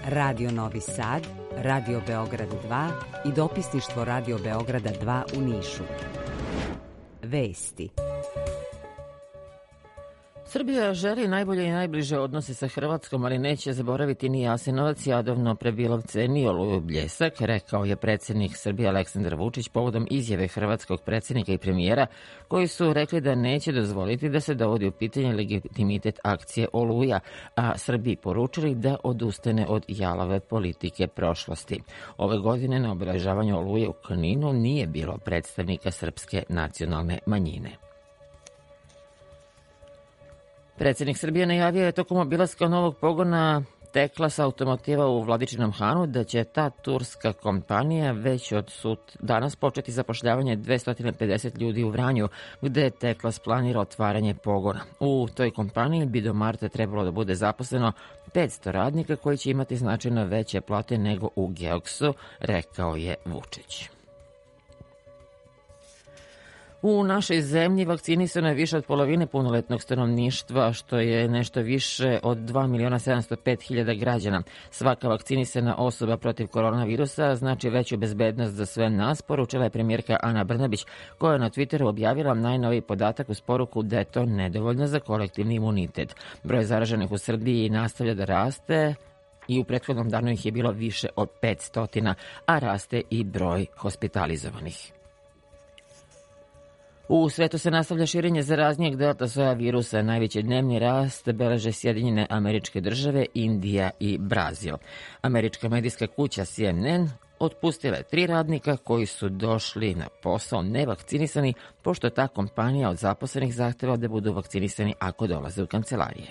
Radio Novi Sad, Radio Beograd 2 i dopisništvo Radio Beograda 2 u Nišu. Vesti. Srbija želi najbolje i najbliže odnose sa Hrvatskom, ali neće zaboraviti ni Jasenovac, Jadovno, Prebilovce, ni Oluju, Bljesak, rekao je predsjednik Srbije Aleksandar Vučić povodom izjave hrvatskog predsjednika i premijera koji su rekli da neće dozvoliti da se dovodi u pitanje legitimitet akcije Oluja, a Srbiji poručili da odustane od jalove politike prošlosti. Ove godine na obeležavanju Oluje u Kninu nije bilo predstavnika srpske nacionalne manjine. Predsjednik Srbije najavio je tokom obilaska novog pogona Teklas automotiva u Vladičinom Hanu da će ta turska kompanija već od danas početi zapošljavanje 250 ljudi u Vranju, gde Teklas planira otvaranje pogona. U toj kompaniji bi do marta trebalo da bude zaposleno 500 radnika koji će imati značajno veće plate nego u Geoksu, rekao je Vučić. U našoj zemlji vakcinisano je više od polovine punoletnog stanovništva, što je nešto više od 2.705.000 građana. Svaka vakcinisana osoba protiv koronavirusa znači veću bezbednost za sve nas, poručila je premijerka Ana Brnabić, koja je na Twitteru objavila najnoviji podatak uz poruku da je to nedovoljno za kolektivni imunitet. Broj zaraženih u Srbiji nastavlja da raste i u prethodnom danu ih je bilo više od 500, a raste i broj hospitalizovanih. U svetu se nastavlja širenje zaraznijeg delta soja virusa. Najveći dnevni rast beleže Sjedinjene Američke Države, Indija i Brazil. Američka medijska kuća CNN otpustila je 3 radnika koji su došli na posao nevakcinisani, pošto ta kompanija od zaposlenih zahteva da budu vakcinisani ako dolaze u kancelarije.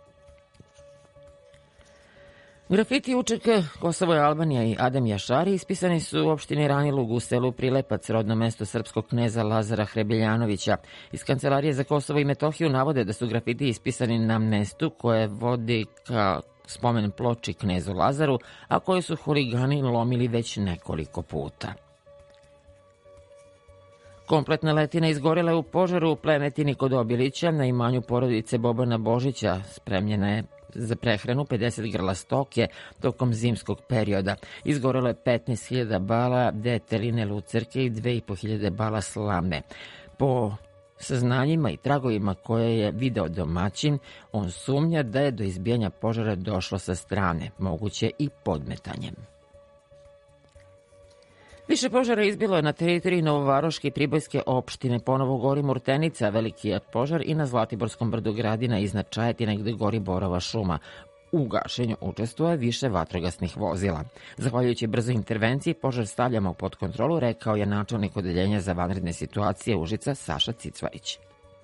Grafiti UČK Kosovo i Albanija i Adem Jašari ispisani su u opštini Ranilug u selu Prilepac, rodno mesto srpskog kneza Lazara Hrebeljanovića. Iz Kancelarije za Kosovo i Metohiju navode da su grafiti ispisani na mestu koje vodi ka spomen ploči knezu Lazaru, a koje su huligani lomili već nekoliko puta. Kompletna letina izgorela je u požaru u Plemetini kod Obilića na imanju porodice Bobana Božića. Spremljena je za prehranu 50 grla stoke tokom zimskog perioda. Izgorelo je 15.000 bala deteline lucerke i 2.500 bala slame. Po saznanjima i tragovima koje je video domaćin, on sumnja da je do izbijanja požara došlo sa strane, moguće i podmetanjem. Više požara izbilo je na teritoriji Novovaroške i Pribojske opštine. Ponovo gori Murtenica, veliki je požar, i na Zlatiborskom brdu Gradina iznad Čajetine gde gori borova šuma. U gašenju učestvuje više vatrogasnih vozila. Zahvaljujući brzoj intervenciji, požar stavljamo pod kontrolu, rekao je načelnik odeljenja za vanredne situacije Užica Saša Cicvarić.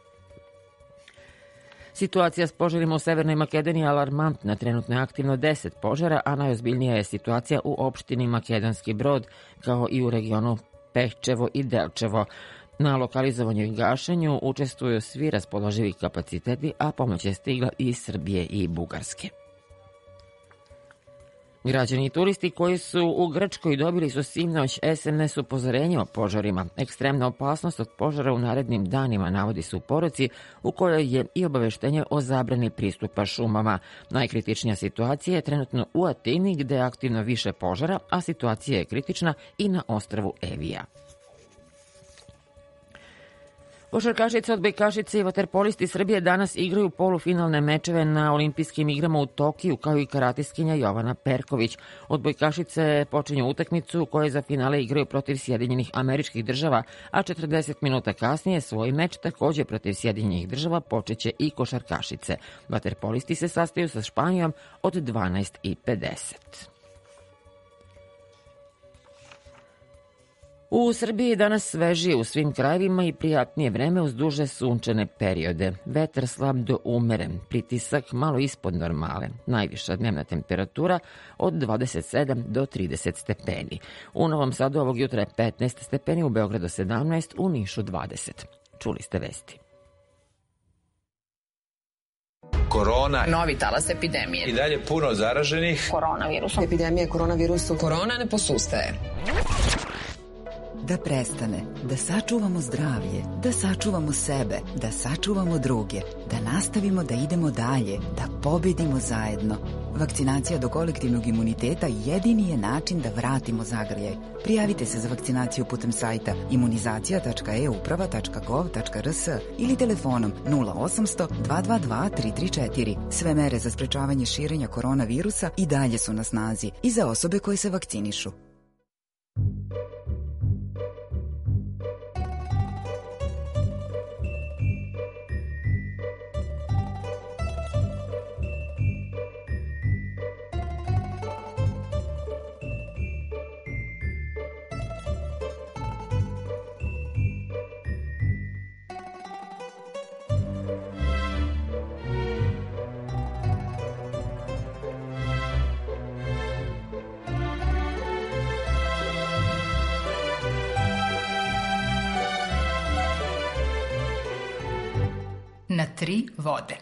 Situacija s požarima u Severnoj Makedoniji je alarmantna. Trenutno je aktivno 10 požara, a najozbiljnija je situacija u opštini Makedonski Brod, kao i u regionu Pehčevo i Delčevo. Na lokalizovanju i gašenju učestvuju svi raspoloživi kapaciteti, a pomoć je stigla iz Srbije i Bugarske. Građani i turisti koji su u Grčkoj dobili su sinoć SMS upozorenje o požarima. Ekstremna opasnost od požara u narednim danima, navodi se u poruci, u kojoj je i obaveštenje o zabrani pristupa šumama. Najkritičnija situacija je trenutno u Atini, gde je aktivno više požara, a situacija je kritična i na ostrvu Evija. Košarkašice, odbojkašice i vaterpolisti Srbije danas igraju polufinalne mečeve na olimpijskim igrama u Tokiju, kao i karatiskinja Jovana Perković. Odbojkašice počinju utakmicu koje za finale igraju protiv Sjedinjenih Američkih Država, a 40 minuta kasnije svoj meč takođe protiv Sjedinjenih Država počeće i košarkašice. Vaterpolisti se sastaju sa Španijom od 12:50. U Srbiji danas svežije u svim krajevima i prijatnije vreme uz duže sunčane periode. Vetar slab do umeren, pritisak malo ispod normale. Najviša dnevna temperatura od 27 do 30 stepeni. U Novom Sadu ovog jutra je 15 stepeni, u Beogradu 17, u Nišu 20. Čuli ste vesti. Korona. Novi talas epidemije. I dalje puno zaraženih. Koronavirusom. Epidemija koronavirusom. Korona ne posustaje. Da prestane, da sačuvamo zdravlje, da sačuvamo sebe, da sačuvamo druge, da nastavimo da idemo dalje, da pobedimo zajedno. Vakcinacija do kolektivnog imuniteta jedini je način da vratimo zagrljaj. Prijavite se za vakcinaciju putem sajta imunizacija.euprava.gov.rs ili telefonom 0800 222 334. Sve mere za sprečavanje širenja koronavirusa i dalje su na snazi i za osobe koje se vakcinišu. Na tri vode.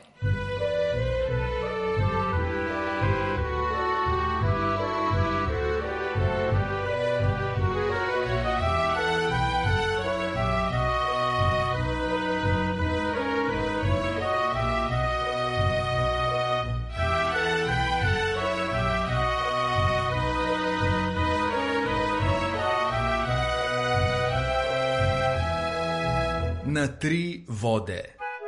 Na tri vode.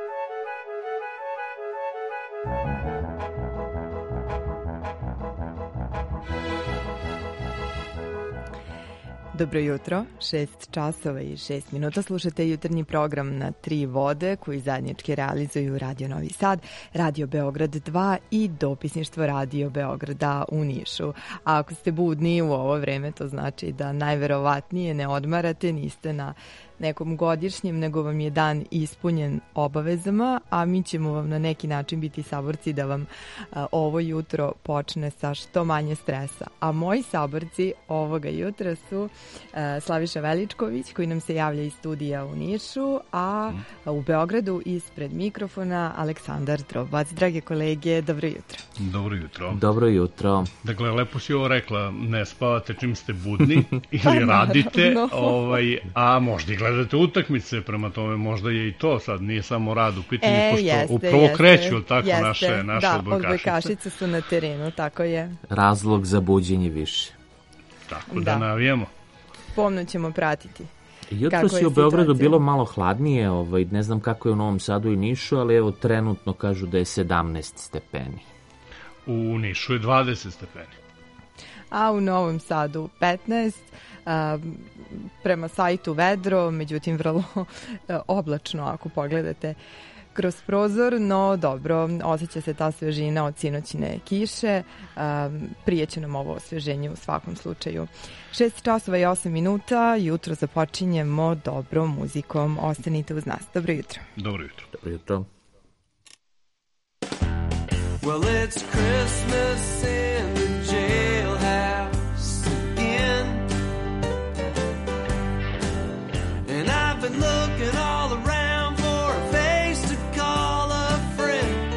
Dobro jutro, 6 časova i 6 minuta. Slušate jutarnji program Na tri vode koji zajednički realizuju Radio Novi Sad, Radio Beograd 2 i dopisništvo Radio Beograda u Nišu. A ako ste budni u ovo vreme, to znači da najverovatnije ne odmarate, niste na nekom godišnjem, nego vam je dan ispunjen obavezama, a mi ćemo vam na neki način biti saborci da vam ovo jutro počne sa što manje stresa. A moji saborci ovoga jutra su Slaviša Veličković, koji nam se javlja iz studija u Nišu, a u Beogradu ispred mikrofona Aleksandar Drobac. Drage kolege, dobro jutro. Dobro jutro. Dobro jutro. Dakle, lepo si ovo rekla, ne spavate čim ste budni ili radite, a možda i gledate utakmice, prema tome možda je i to sad, nije samo rad u pitanju, pošto upravo kreću tako naše odbojkašice. Da, odbojkašice su na terenu, tako je. Razlog za buđenje više. Tako da navijemo. Pomno ćemo pratiti. Jutro si u Beogradu bilo malo hladnije, ne znam kako je u Novom Sadu i Nišu, ali evo trenutno kažu da je 17 stepeni. U Nišu je 20 stepeni. A u Novom Sadu 15, prema sajtu vedro, međutim vrlo oblačno ako pogledate kroz prozor, no dobro, osjeća se ta svežina od sinoćne kiše, prijeće nam ovo osveženje u svakom slučaju. 6 časova i 8 minuta, jutro započinjemo dobrom muzikom, ostanite uz nas. Dobro jutro. Dobro jutro. Dobro jutro. Well, it's Christmas in the jailhouse again, and I've been looking all around for a face to call a friend.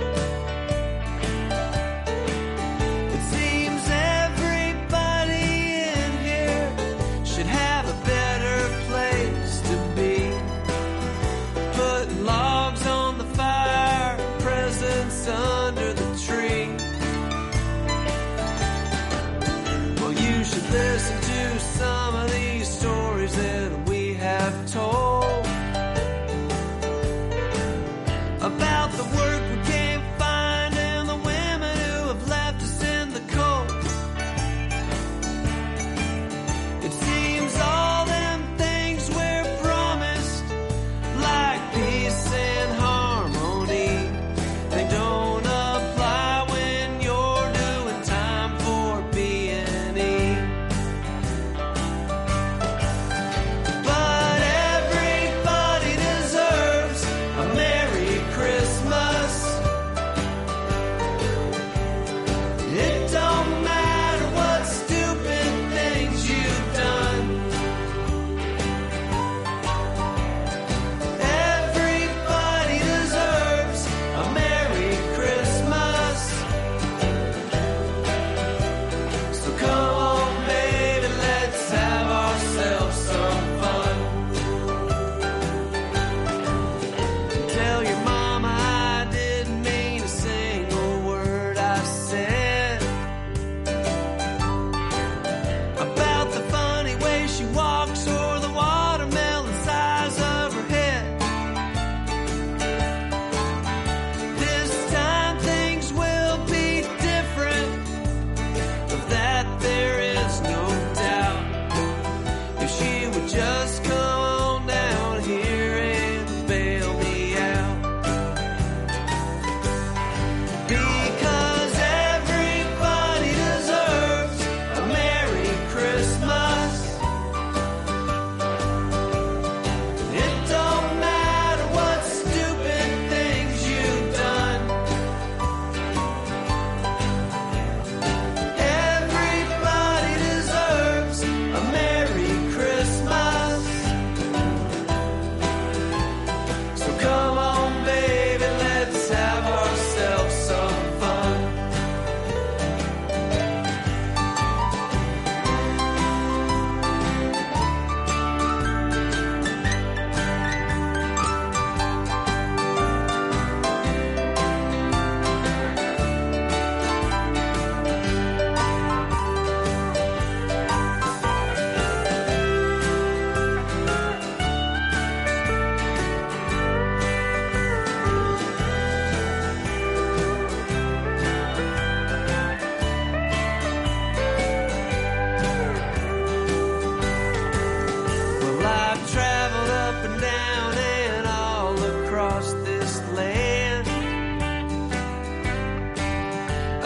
It seems everybody in here should have a better place to be, putting logs on the fire, presents under the tree. Well, you should listen to some of these stories that we have told about the work we can't find and the women who have left us in the cold. It seems all them things we're promised, like peace and harmony, they don't apply when you're doing time for B&E.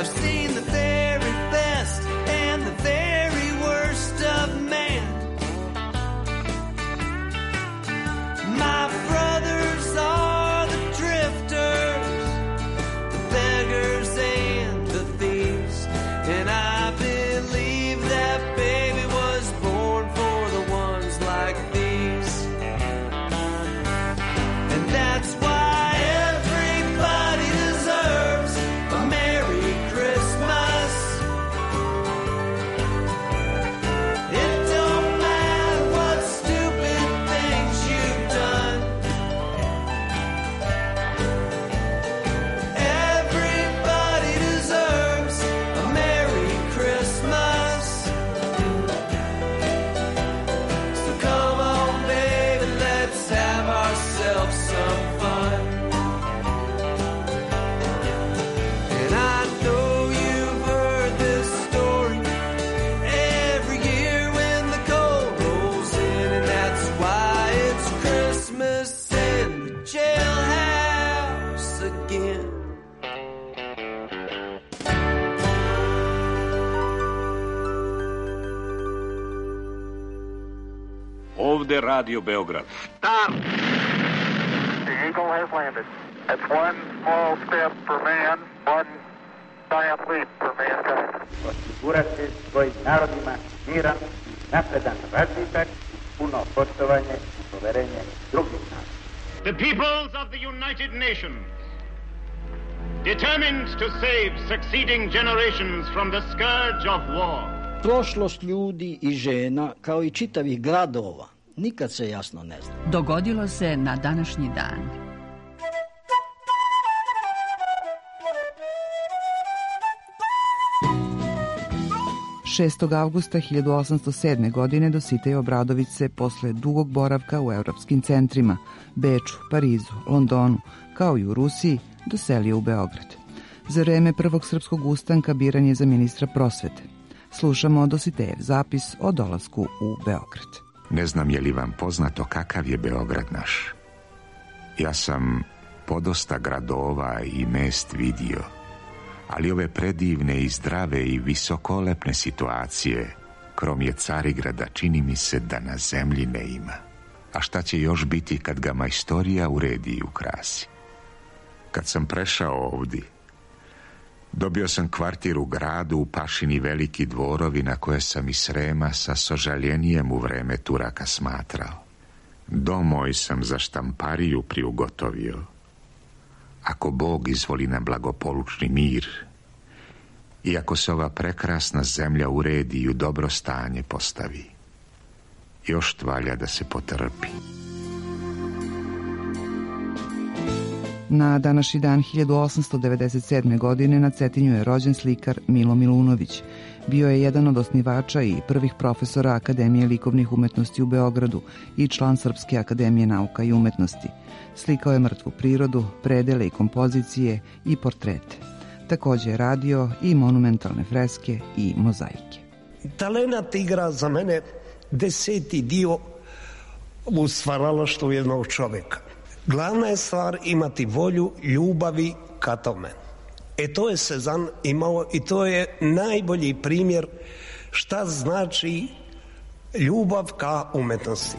seen the very best and the very worst of man. My brothers are the drifters, the beggars and the thieves, and I believe that baby was born for the ones like these. And that's why everybody deserves a Merry Christmas. It don't matter what stupid things you've done. Everybody deserves a Merry Christmas. So come on, baby, let's have ourselves some fun. And I know you've heard this story every year when the cold rolls in, and that's why it's Christmas in the jailhouse again. Ovde Radio Beograd. Stop! The Eagle has landed. That's one small step for man, one giant leap for mankind. Osigurati svojim narodima miran, napredan razvitak, puno poštovanje i poverenje drugih naroda. The peoples of the United Nations, determined to save succeeding generations from the scourge of war. Prošlost ljudi i žena, kao i čitavih gradova, nikad se jasno ne zna. Dogodilo se na današnji dan. Avgusta 1807. godine Dositej Obradović se posle dugog boravka u evropskim centrima, Beču, Parizu, Londonu, kao i u Rusiji, doselio u Beograd. Za vreme prvog srpskog ustanka biran je za ministra prosvete. Slušamo Dositejev zapis o dolasku u Beograd. Ne znam je li vam poznato kakav je Beograd naš. Ja sam podosta gradova i mest vidio, ali ove predivne i zdrave i visokolepne situacije, krom je Carigrada, čini mi se da na zemlji ne ima. A šta će još biti kad ga majstorija uredi i ukrasi? Kad sam prešao ovdje, dobio sam kvartir u gradu u Pašini Veliki Dvorovi, na koje sam iz Srema sa sožaljenijem u vreme Turaka smatrao. Dom moj sam za štampariju priugotovio. Ako Bog izvoli na blagopolučni mir i ako se ova prekrasna zemlja uredi i u dobro stanje postavi, još valja da se potrpi. Na današnji dan 1897. godine na Cetinju je rođen slikar Milo Milunović. Bio je jedan od osnivača i prvih profesora Akademije likovnih umetnosti u Beogradu i član Srpske akademije nauka i umetnosti. Slikao je mrtvu prirodu, predele i kompozicije i portrete. Također je radio i monumentalne freske i mozaike. Talenat igra za mene 10. dio u stvaralaštvu jednog čovjeka. Glavna je stvar imati volju ljubavi ka tome. To je Cezanne imao i to je najbolji primjer šta znači ljubav ka umetnosti.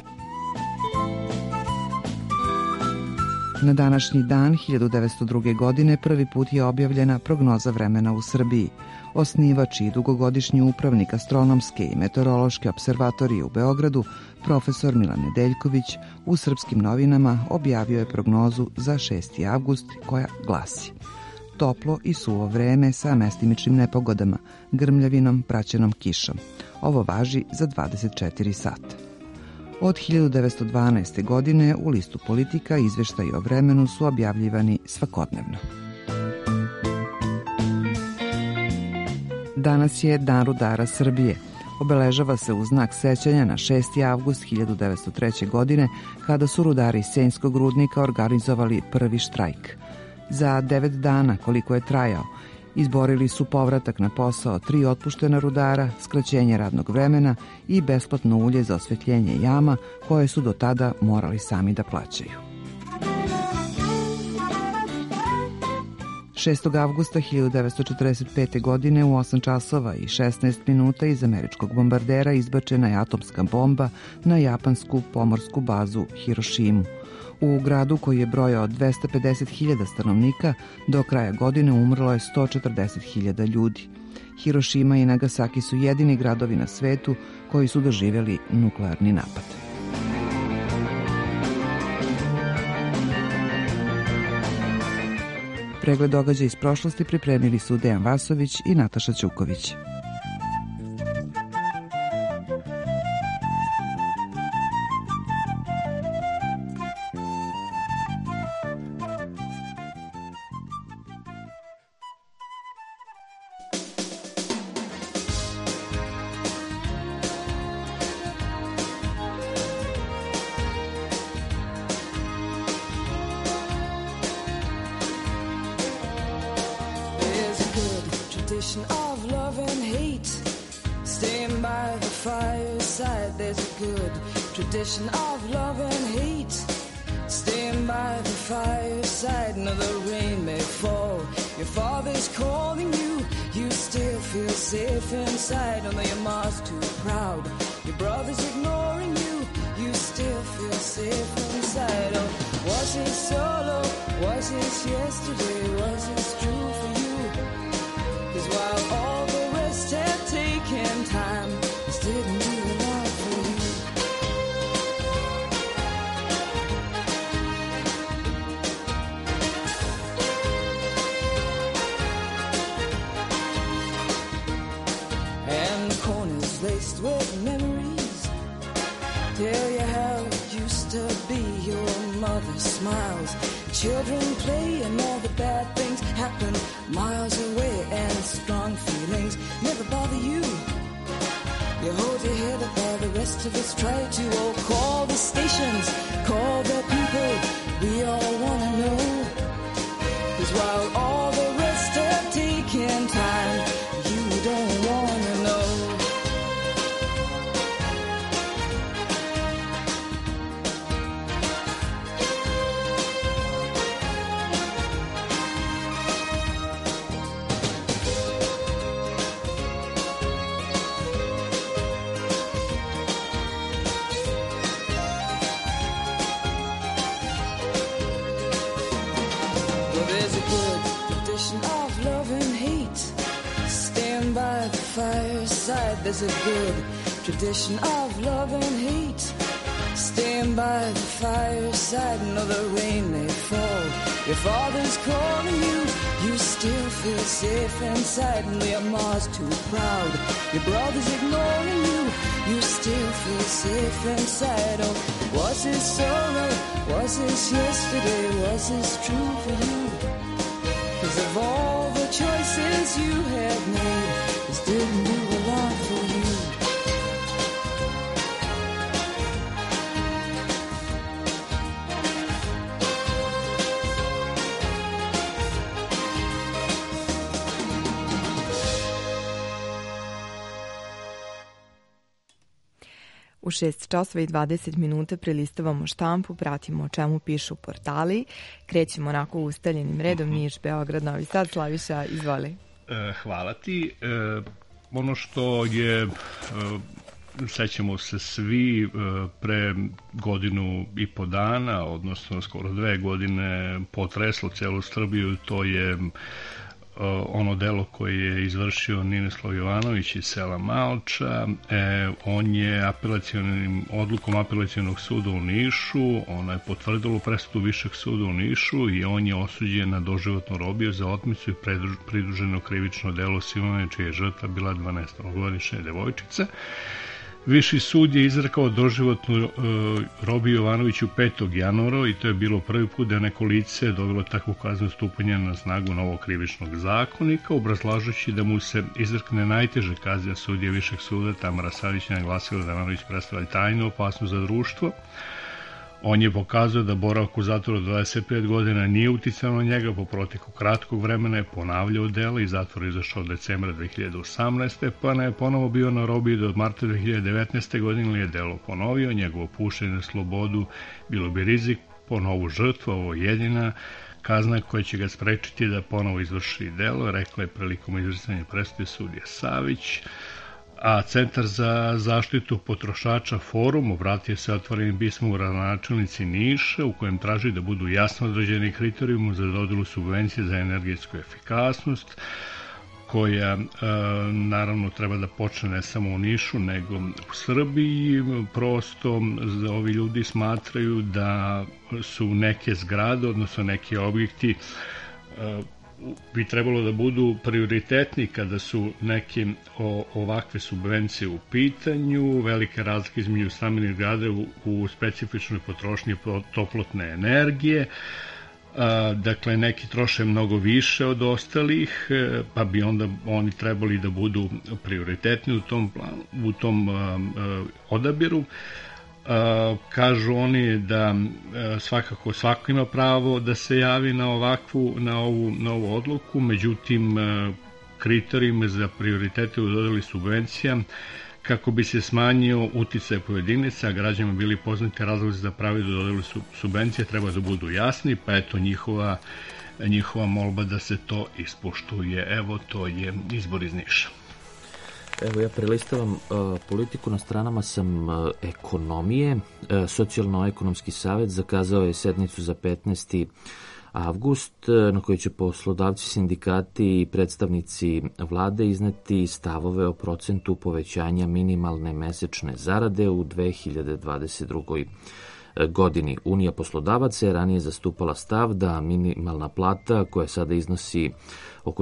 Na današnji dan 1902. godine prvi put je objavljena prognoza vremena u Srbiji. Osnivač i dugogodišnji upravnik astronomske i meteorološke observatorije u Beogradu, profesor Milan Nedeljković, u Srpskim novinama objavio je prognozu za 6. avgust koja glasi: toplo i suvo vreme sa mestimičnim nepogodama, grmljavinom praćenom kišom. Ovo važi za 24 sata. Od 1912. godine u listu Politika izveštaji o vremenu su objavljivani svakodnevno. Danas je Dan rudara Srbije. Obeležava se u znak sećanja na 6. avgust 1903. godine kada su rudari Senjskog rudnika organizovali prvi štrajk. Za 9 dana, koliko je trajao, izborili su povratak na posao 3 otpuštena rudara, skraćenje radnog vremena i besplatno ulje za osvetljenje jama koje su do tada morali sami da plaćaju. 6. avgusta 1945. godine u 8 časova i 16 minuta iz američkog bombardera izbačena je atomska bomba na japansku pomorsku bazu Hirošimu. U gradu koji je brojao 250.000 stanovnika, do kraja godine umrlo je 140.000 ljudi. Hirošima i Nagasaki su jedini gradovi na svetu koji su doživjeli nuklearni napad. Pregled događaja iz prošlosti pripremili su Dejan Vasović i Nataša Ćuković. Children play and all the bad things happen miles away, and strong feelings never bother you. You hold your head up while the rest of us try to. Oh, call the stations, call the people, we all want to know. 'Cause while all the rest are taking time, you don't want to know. There's a good tradition of love and hate. Staying by the fireside, no, the rain may fall. Your father's calling you, you still feel safe inside. And your mom's too proud, your brother's ignoring you, you still feel safe inside. Oh, was this sorrow, was this yesterday, was this true for you? 'Cause of all the choices you have made, this didn't do a lot for you. U 6 časova i 20 minuta prelistavamo štampu, pratimo o čemu pišu portali. Krećemo onako ustaljenim redom, Niš, Beograd, Novi Sad. Slaviša, izvoli. Hvala ti. Ono što je, sećamo se svi, pre godinu i po dana, odnosno skoro 2 godine, potreslo celu Srbiju, to je ono delo koje je izvršio Ninoslav Jovanović iz sela Malča. On je odlukom apelacionog suda u Nišu, ona je potvrdila presudu Višeg suda u Nišu i on je osuđen na doživotnu robiju za otmicu i pridruženo krivično delo silovanja čija je žrtva bila 12-godišnja devojčica. Viši sud je izrekao doživotnu robiju Jovanoviću 5. januara i to je bilo prvi put da je neko lice dobilo takvu kaznu stupanja na snagu novog krivičnog zakonika, obrazlažući da mu se izrekne najteže kazne. Sudija Višeg suda Tamara Savić je naglasila da Jovanović predstavlja tajnu opasnost za društvo. On je pokazao da boravak u zatvoru 25 godina nije uticao na njega, po proteku kratkog vremena je ponavljao dela i zatvor izašao od decembra 2018. pa je ponovo bio na robiji do marta 2019. godine ili je delo ponovio. Njegovo puštanje na slobodu bilo bi rizik po novu žrtvu, ovo jedina kazna koja će ga sprečiti da ponovo izvrši delo, rekla je prilikom izricanja presude sudija Savić. A Centar za zaštitu potrošača Forum obratio se otvorenim pismom gradonačelnici Niša u kojem traži da budu jasno određeni kriterijumi za dodelu subvencije za energetsku efikasnost, koja naravno treba da počne ne samo u Nišu, nego u Srbiji. Prosto ovi ljudi smatraju da su neke zgrade, odnosno neki objekti bi trebalo da budu prioritetni kada su neke ovakve subvencije u pitanju. Velike razlike između stambenih zgrada u specifičnoj potrošnji toplotne energije. Dakle, neki troše mnogo više od ostalih, pa bi onda oni trebali da budu prioritetni u tom odabiru. Kažu oni da svakako svako ima pravo da se javi na ovu odluku, međutim kriterijumi za prioritete u dodeli subvencija kako bi se smanjio uticaj pojedinaca, a građanima bili poznati razlozi za pravi da dodeli subvencije treba da budu jasni, pa eto njihova molba da se to ispoštuje. Evo, to je izbor iz Niša. Evo, ja prelistavam politiku, na stranama sam ekonomije. Socijalno-ekonomski savjet zakazao je sednicu za 15. avgust, na kojoj će poslodavci, sindikati i predstavnici vlade izneti stavove o procentu povećanja minimalne mesečne zarade u 2022. godini. Unija poslodavaca je ranije zastupala stav da minimalna plata, koja sada iznosi oko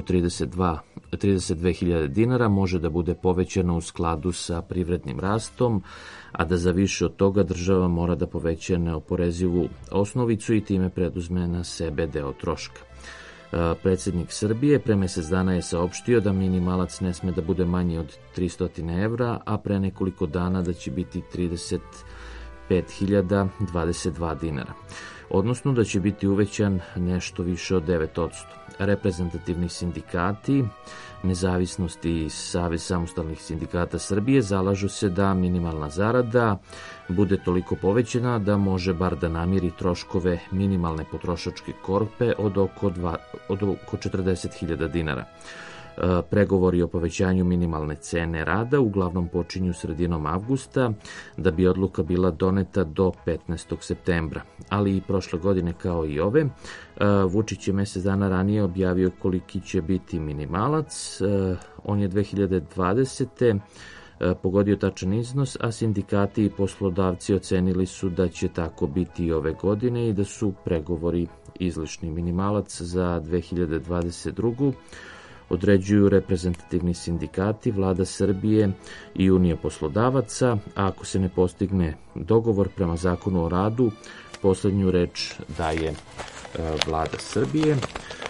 32.000 dinara, može da bude povećana u skladu sa privrednim rastom, a da za više od toga država mora da poveća neoporezivu osnovicu i time preduzme na sebe deo troška. Predsjednik Srbije pre mesec dana je saopštio da minimalac ne sme da bude manji od 300 evra, a pre nekoliko dana da će biti 35.022 dinara, odnosno da će biti uvećan nešto više od 9%. Reprezentativni sindikati, Nezavisnost i Savez samostalnih sindikata Srbije zalažu se da minimalna zarada bude toliko povećana da može bar da namiri troškove minimalne potrošačke korpe od oko 40.000 dinara. Pregovori o povećanju minimalne cene rada uglavnom počinju sredinom avgusta, da bi odluka bila doneta do 15. septembra. Ali i prošle godine kao i ove, Vučić je mesec dana ranije objavio koliki će biti minimalac. On je 2020. pogodio tačan iznos, a sindikati i poslodavci ocenili su da će tako biti i ove godine i da su pregovori izlišni. Minimalac za 2022. određuju reprezentativni sindikati, Vlada Srbije i Unija poslodavaca, a ako se ne postigne dogovor prema Zakonu o radu, poslednju reč daje Vlada Srbije.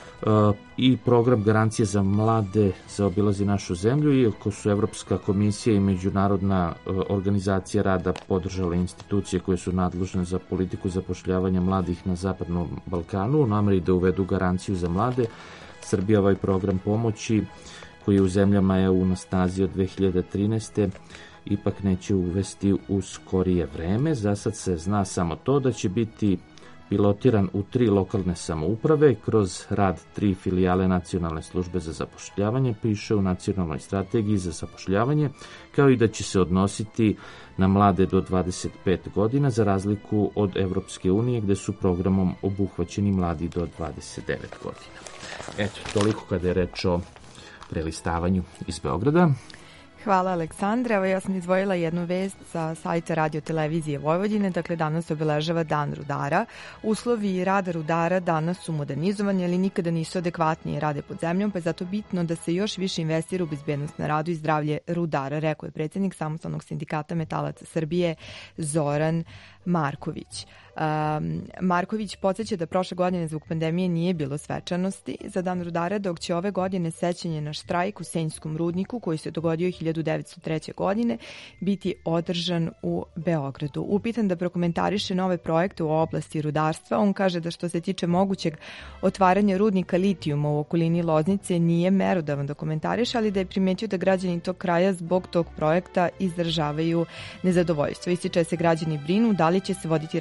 I program garancije za mlade zaobilazi našu zemlju, iako su Evropska komisija i Međunarodna organizacija rada podržale institucije koje su nadležne za politiku zapošljavanja mladih na Zapadnom Balkanu u nameri da uvedu garanciju za mlade. Srbija ovaj program pomoći, koji je u zemljama EU na snazi od 2013. ipak neće uvesti u skorije vreme. Za sad se zna samo to da će biti pilotiran u 3 lokalne samouprave kroz rad 3 filijale Nacionalne službe za zapošljavanje, piše u Nacionalnoj strategiji za zapošljavanje, kao i da će se odnositi na mlade do 25 godina, za razliku od Evropske unije, gde su programom obuhvaćeni mladi do 29 godina. Eto, toliko kada je reč o prelistavanju iz Beograda. Hvala, Aleksandra. Evo, ja sam izdvojila jednu vest sa sajta Radio televizije Vojvodine. Dakle, danas obeležava Dan rudara. Uslovi rada rudara danas su modernizovani, ali nikada nisu adekvatnije rade pod zemljom, pa je zato bitno da se još više investira u bezbednost na radu i zdravlje rudara, rekao je predsjednik Samostalnog sindikata metalaca Srbije Zoran Marković. Marković podsjeća da prošle godine zbog pandemije nije bilo svečanosti za Dan rudara, dok će ove godine sećanje na štrajk u Senjskom rudniku, koji se dogodio 1903. godine, biti održan u Beogradu. Upitan da prokomentariše nove projekte u oblasti rudarstva, on kaže da što se tiče mogućeg otvaranja rudnika litijuma u okolini Loznice nije merodavan da komentariše, ali da je primetio da građani tog kraja zbog tog projekta izražavaju nezadovoljstvo. Ističe se građani brinu da li će se voditi računa o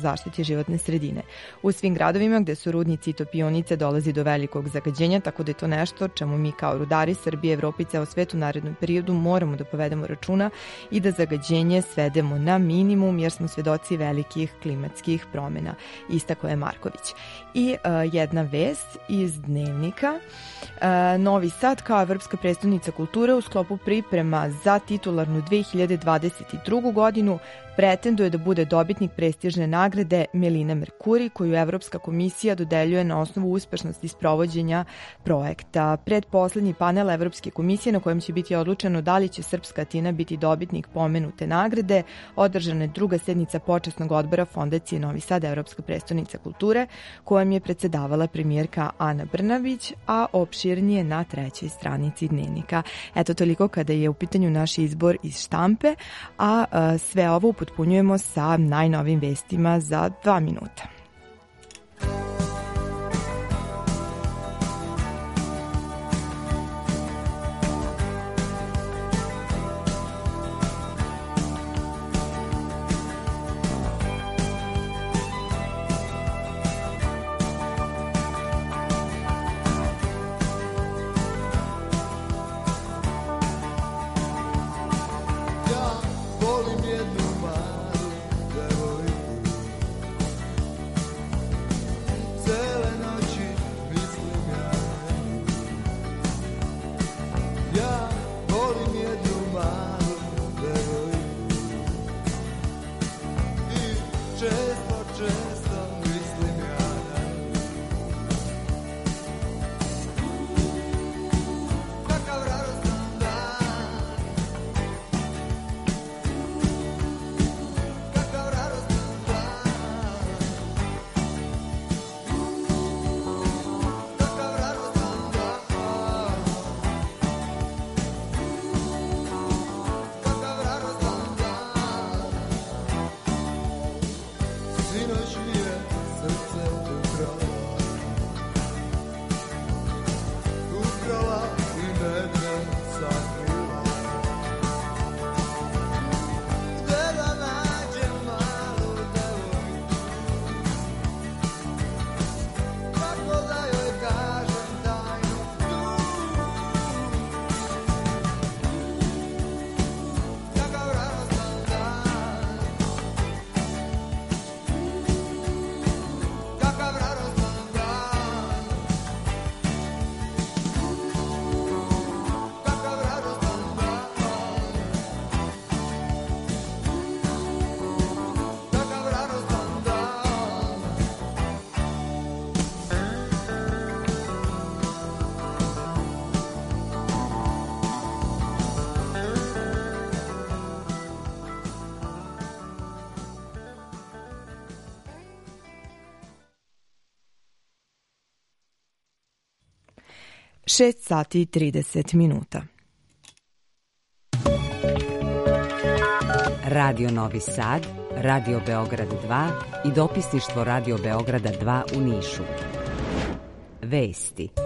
zaštiti životne sredine. U svim gradovima gde su rudnici i topionice dolazi do velikog zagađenja, tako da je to nešto čemu mi kao rudari Srbije, Evrope i ceo svet u narednom periodu moramo da povedemo računa i da zagađenje svedemo na minimum, jer smo svedoci velikih klimatskih promena, istakao je Marković. I jedna vest iz Dnevnika. Novi Sad kao evropska prestonica kulture u sklopu priprema za titularnu 2022. godinu pretenduje da bude dobitnik prestižne nagrade Melina Merkuri, koju Evropska komisija dodeljuje na osnovu uspešnosti sprovođenja projekta. Predposlednji panel Evropske komisije na kojem će biti odlučeno da li će Srpska Atina biti dobitnik pomenute nagrade, održana je druga sednica počasnog odbora Fondacije Novi Sad, Evropska prestonica kulture, kojom je predsedavala premijerka Ana Brnabić, a opširnije na 3. stranici Dnevnika. Eto, toliko kada je u pitanju naš izbor iz štampe, a sve ovo upotpunjujemo sa najnovim vestima za 2 minuta. Šest sati i 30 minuta. Radio Novi Sad, Radio Beograd 2 i dopisništvo Radio Beograda 2 u Nišu. Vesti.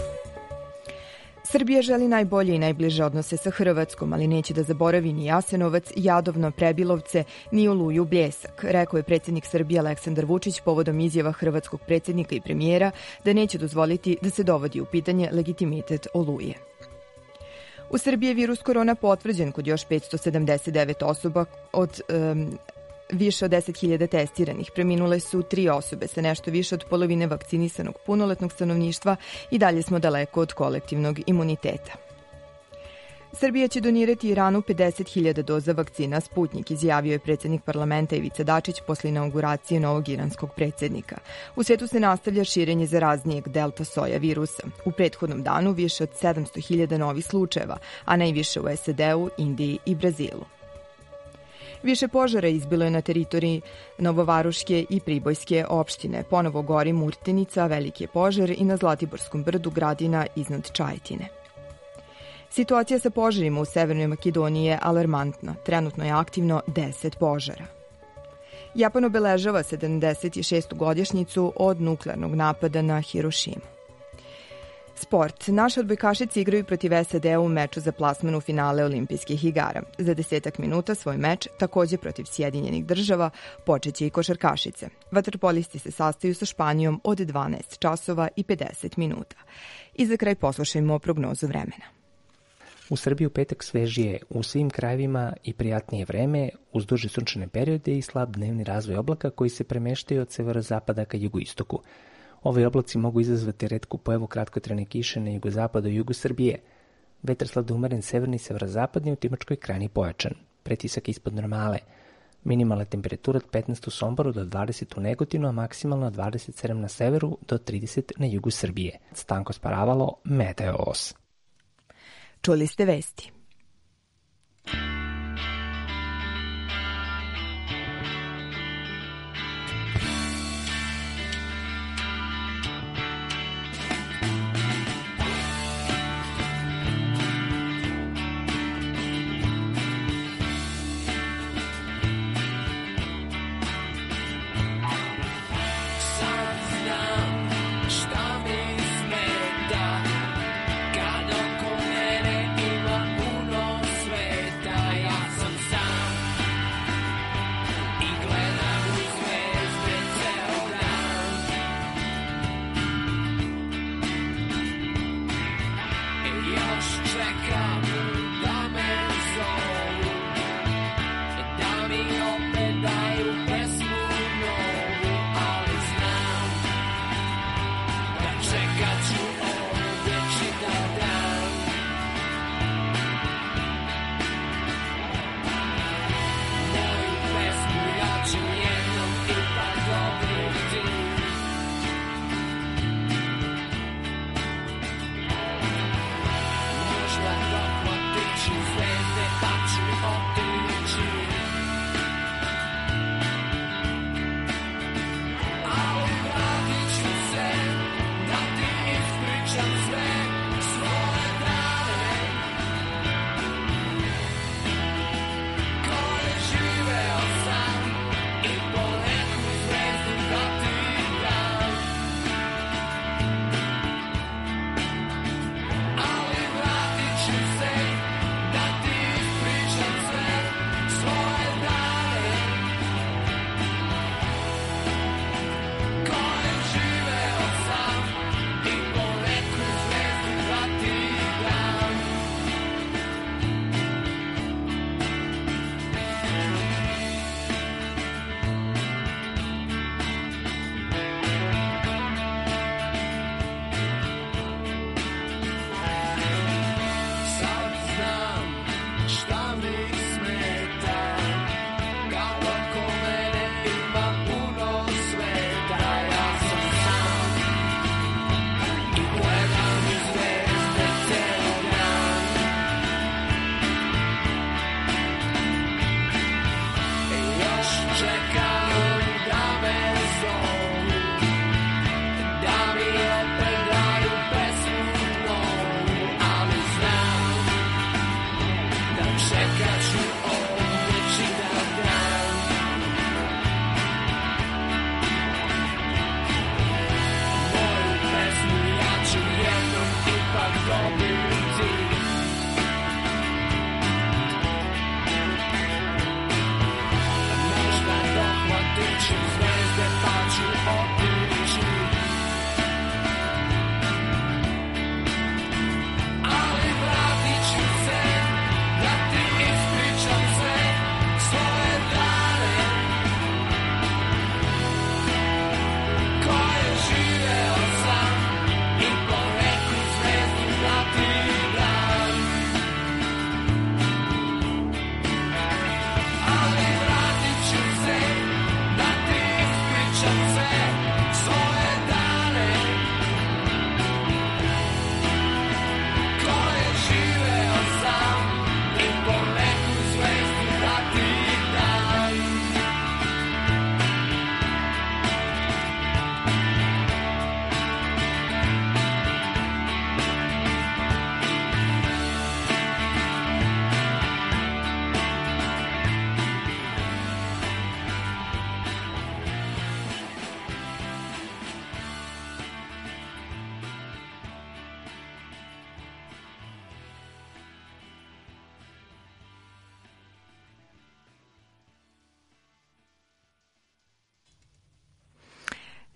Srbija želi najbolje i najbliže odnose sa Hrvatskom, ali neće da zaboravi ni Jasenovac, Jadovno, Prebilovce, ni Oluju, Bljesak, rekao je predsjednik Srbije Aleksandar Vučić povodom izjava hrvatskog predsjednika i premijera da neće dozvoliti da se dovodi u pitanje legitimitet Oluje. U Srbiji je virus korona potvrđen kod još 579 osoba od više od 10.000 testiranih. Preminule su 3 osobe sa nešto više od polovine vakcinisanog punoletnog stanovništva i dalje smo daleko od kolektivnog imuniteta. Srbija će donirati Iranu 50.000 doza vakcina Sputnjik, izjavio je predsjednik parlamenta Ivica Dačić posle inauguracije novog iranskog predsjednika. U svijetu se nastavlja širenje zaraznijeg delta soja virusa. U prethodnom danu više od 700.000 novih slučajeva, a najviše u SAD-u, Indiji i Brazilu. Više požara izbilo je na teritoriji Novovaroške i Pribojske opštine. Ponovo gori Murtenica, veliki je požar i na Zlatiborskom brdu Gradina iznad Čajetine. Situacija sa požarima u Severnoj Makedoniji je alarmantna. Trenutno je aktivno 10 požara. Japan obeležava 76. godišnjicu od nuklearnog napada na Hirošimu. Sport. Naše odbojkašice igraju protiv SAD-a u meču za plasman u finale olimpijskih igara. Za 10 minuta svoj meč, takođe protiv Sjedinjenih država, počeće i košarkašice. Vaterpolisti se sastaju sa Španijom od 12 časova i 50 minuta. I za kraj poslušajmo prognozu vremena. U Srbiji u petak svežije u svim krajevima i prijatnije vreme, uz duže sunčane periode i slab dnevni razvoj oblaka koji se premeštaju od severozapada ka jugoistoku. Ovi oblaci mogu izazvati retku pojavu kratkotrajne kiše na jugozapadu i jugu Srbije. Vetar slab da umeren severni i severozapadni, u Timočkoj krajini pojačan. Pretisak ispod normale. Minimalna temperatura od 15 u Somboru do 20 u Negotinu, a maksimalno 27 na severu do 30 na jugu Srbije. Stanko Sparavalo, Meteos. Čuli ste vesti.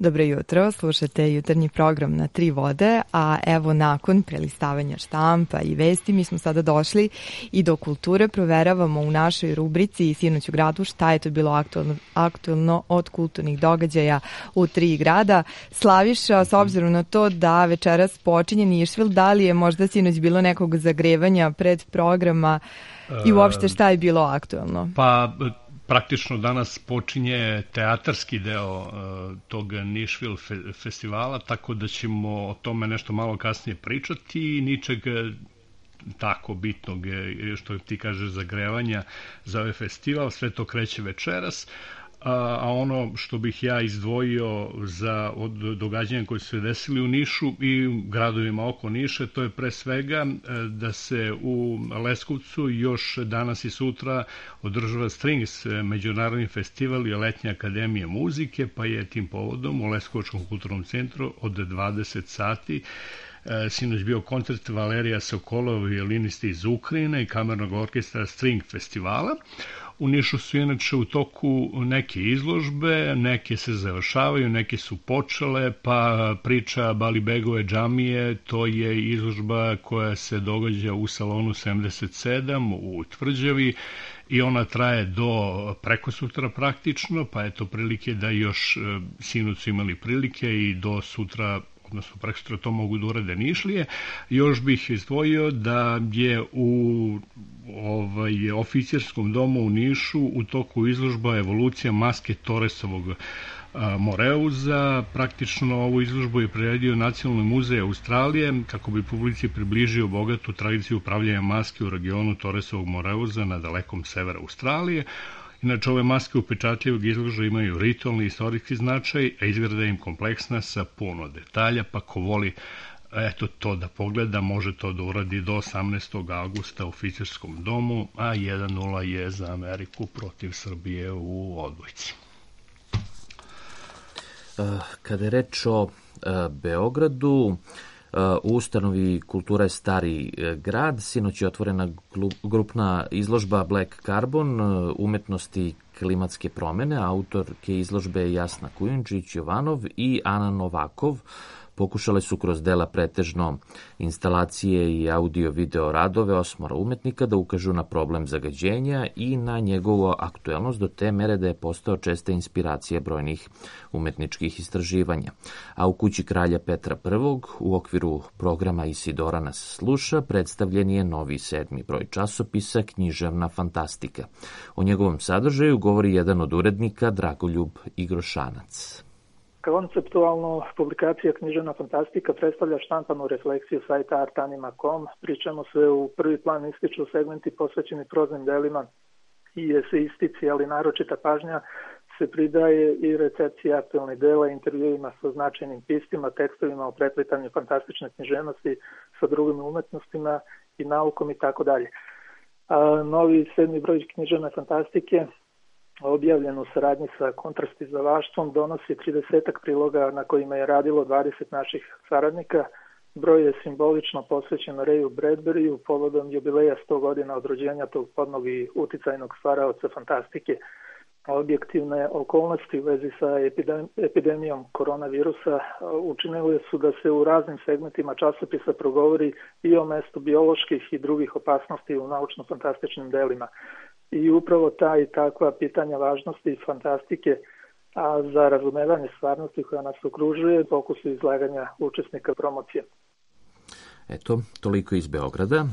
Dobro jutro, slušate jutarnji program na Tri vode, a evo nakon prelistavanja štampa i vesti mi smo sada došli i do kulture. Proveravamo u našoj rubrici Sinoć u gradu šta je to bilo aktuelno od kulturnih događaja u tri grada. Slaviša, s obzirom na to da večeras počinje Nišvil, da li je možda sinoć bilo nekog zagrevanja pred programa i uopšte šta je bilo aktuelno? Pa praktično danas počinje teatarski deo tog Nišvil festivala, tako da ćemo o tome nešto malo kasnije pričati i ničeg tako bitnog što ti kažeš zagrevanja za ovaj festival, sve to kreće večeras. A ono što bih ja izdvojio od događanja koji su se desili u Nišu i gradovima oko Niša, to je pre svega da se u Leskovcu još danas i sutra održava Strings, međunarodni festival i letnja akademija muzike, pa je tim povodom u Leskovačkom kulturnom centru od 20 sati sinoć bio koncert Valerija Sokolova, violiniste iz Ukrajine i kamernog orkestra String festivala. U Nišu su inače u toku neke izložbe, neke se završavaju, neke su počele, pa priča Balibegove džamije, to je izložba koja se događa u salonu 77 u Tvrđavi i ona traje do prekosutra praktično, pa eto prilike da još sinoć su imali prilike i do sutra, odnosno prekosutra to mogu da urade Nišlije. Još bih izdvojio da je u oficirskom domu u Nišu u toku izložba Evolucija maske Torresovog Moreuza. Praktično ovu izložbu je priredio Nacionalni muzej Australije kako bi publici približio bogatu tradiciju upravljanja maske u regionu Torresovog Moreuza na dalekom severu Australije. Inače, ove maske upečatljivog izloža imaju ritualni i istorijski značaj, a izgleda im kompleksna sa puno detalja, pa ko voli to da pogleda, može to da uradi do 18. augusta u oficirskom domu, a 1-0 je za Ameriku protiv Srbije u odbojci. Kada je reč o Beogradu, u ustanovi Kultura je stari grad, sinoć je otvorena grupna izložba Black Carbon, umetnosti i klimatske promene. Autorke izložbe Jasna Kujundžić-Jovanov i Ana Novakov pokušale su kroz dela pretežno instalacije i audio-video radove 8 umetnika da ukažu na problem zagađenja i na njegovu aktuelnost do te mere da je postao česta inspiracija brojnih umetničkih istraživanja. A u kući kralja Petra I u okviru programa Isidora nas sluša predstavljen je novi 7. broj časopisa Književna fantastika. O njegovom sadržaju govori jedan od urednika, Dragoljub Igrošanac. Konceptualno, publikacija Književna fantastika predstavlja štampanu refleksiju sajta artanima.com, pri čemu se u prvi plan ističu segmenti posvećeni proznim delima i eseistici, ali naročita pažnja se pridaje i recepcija aktualnih dela, intervjuima sa značajnim pistima, tekstovima o preplitanju fantastične književnosti sa drugim umetnostima i naukom i tako dalje. Novi 7. broj Književne fantastike, objavljen u saradnji sa Kontrast izdavaštvom, donosi 30 priloga na kojima je radilo 20 naših saradnika. Broj je simbolično posvećen Rayu Bradburyu povodom jubileja 100 godina od rođenja tog podnog i uticajnog stvaraoca fantastike. Objektivne okolnosti u vezi sa epidemijom koronavirusa učinile su da se u raznim segmentima časopisa progovori i o mestu bioloških i drugih opasnosti u naučno-fantastičnim delima. I upravo ta i takva pitanja važnosti fantastike, a za razumevanje stvarnosti koja nas okružuje, fokusu izlaganja učesnika promocije. Eto, toliko iz Beograda.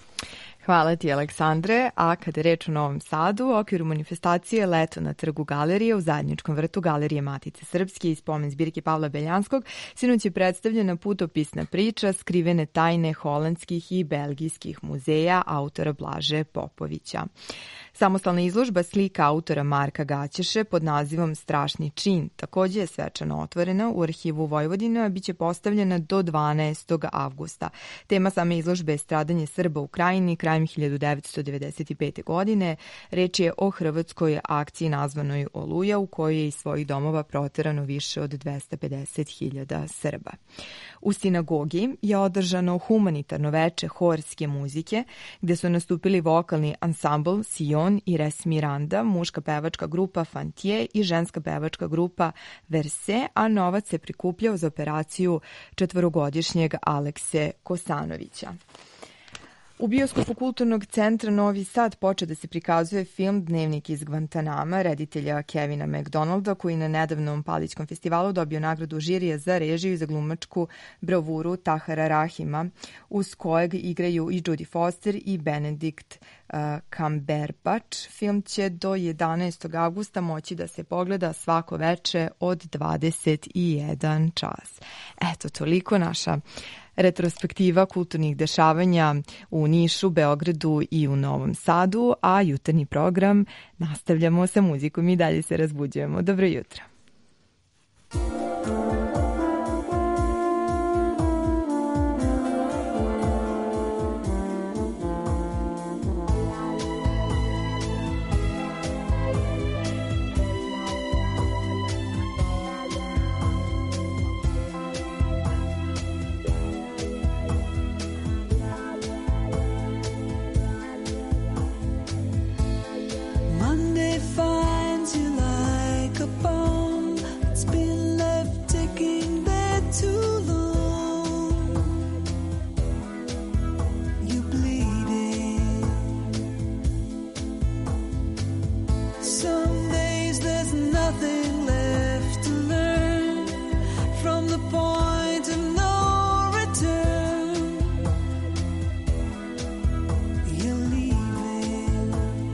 Hvala ti, Aleksandre. A kada je reč o Novom Sadu, u okviru manifestacije Leto na trgu Galerije u zajedničkom vrtu Galerije Matice Srpske i spomen zbirke Pavla Beljanskog, sinoć je predstavljena putopisna priča Skrivene tajne holandskih i belgijskih muzeja autora Blaže Popovića. Samostalna izložba slika autora Marka Gaćeše pod nazivom Strašni čin takođe je svečano otvorena u arhivu Vojvodine, a biće postavljena do 12. avgusta. Tema same izložbe je stradanje Srba u Krajini krajem 1995. godine. Reč je o hrvatskoj akciji nazvanoj Oluja, u kojoj je iz svojih domova proterano više od 250.000 Srba. U sinagogi je održano humanitarno veče horske muzike, gde su nastupili vokalni ansambl Sion Dion i Res Miranda, muška pevačka grupa Fantije i ženska pevačka grupa Verse, a novac se prikupljao za operaciju 4-godišnjeg Alekse Kosanovića. U bioskopu Kulturnog centra Novi Sad počeo da se prikazuje film Dnevnik iz Gvantanama reditelja Kevina McDonalda, koji na nedavnom Palićkom festivalu dobio nagradu žirija za režiju i za glumačku bravuru Tahara Rahima, uz kojeg igraju i Judy Foster i Benedict Cumberbatch. Film će do 11. avgusta moći da se pogleda svako veče od 21 čas. Eto, toliko naša retrospektiva kulturnih dešavanja u Nišu, Beogradu i u Novom Sadu, a jutarnji program nastavljamo sa muzikom i dalje se razbuđujemo. Dobro jutro. Finds you like a bomb that's been left ticking there too long. You bleeding. Some days there's nothing left to learn from the point of no return. You're leaving.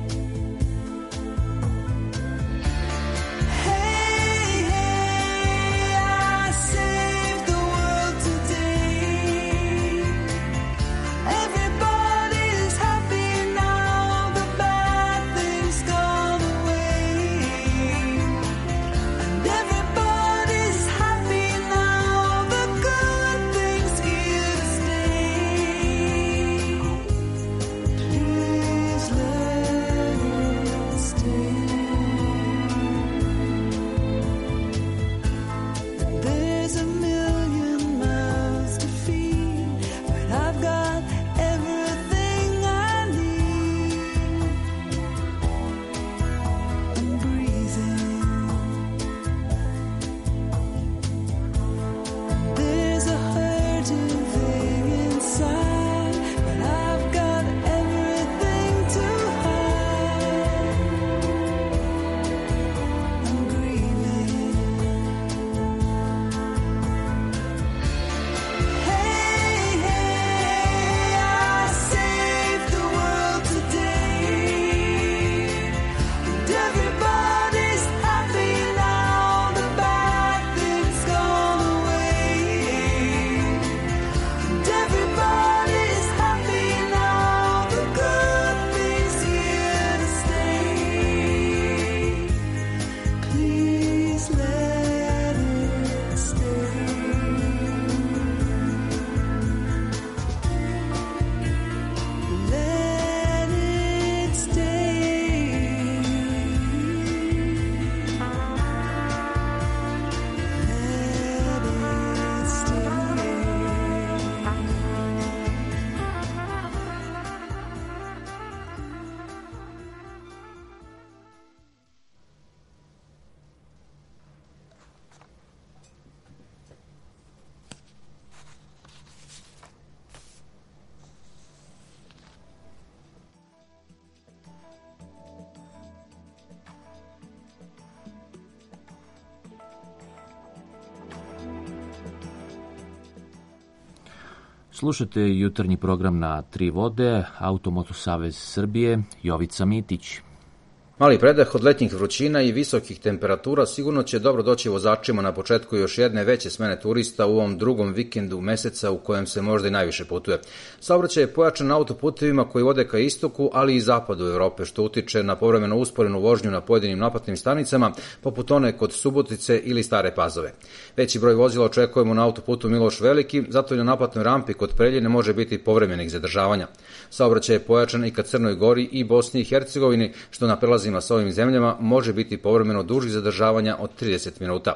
Slušate jutarnji program na Tri vode, Automoto Savez Srbije, Jovica Mitić. Mali predah od letnjih vrućina i visokih temperatura sigurno će dobro doći vozačima na početku još jedne veće smene turista u ovom drugom vikendu meseca u kojem se možda i najviše putuje. Saobraćaj je pojačan na autoputevima koji vode ka istoku, ali i zapadu Evrope, što utiče na povremeno usporenu vožnju na pojedinim naplatnim stanicama, poput one kod Subotice ili Stare Pazove. Veći broj vozila očekujemo na autoputu Miloš Veliki, zato i na naplatnoj rampi kod Preljine može biti povremenih zadržavanja. Saobraćaj je pojačan i ka Crnoj Gori i Bosni i Hercegovini, što na prelazima sa ovim zemljama može biti povremeno dužih zadržavanja od 30 minuta.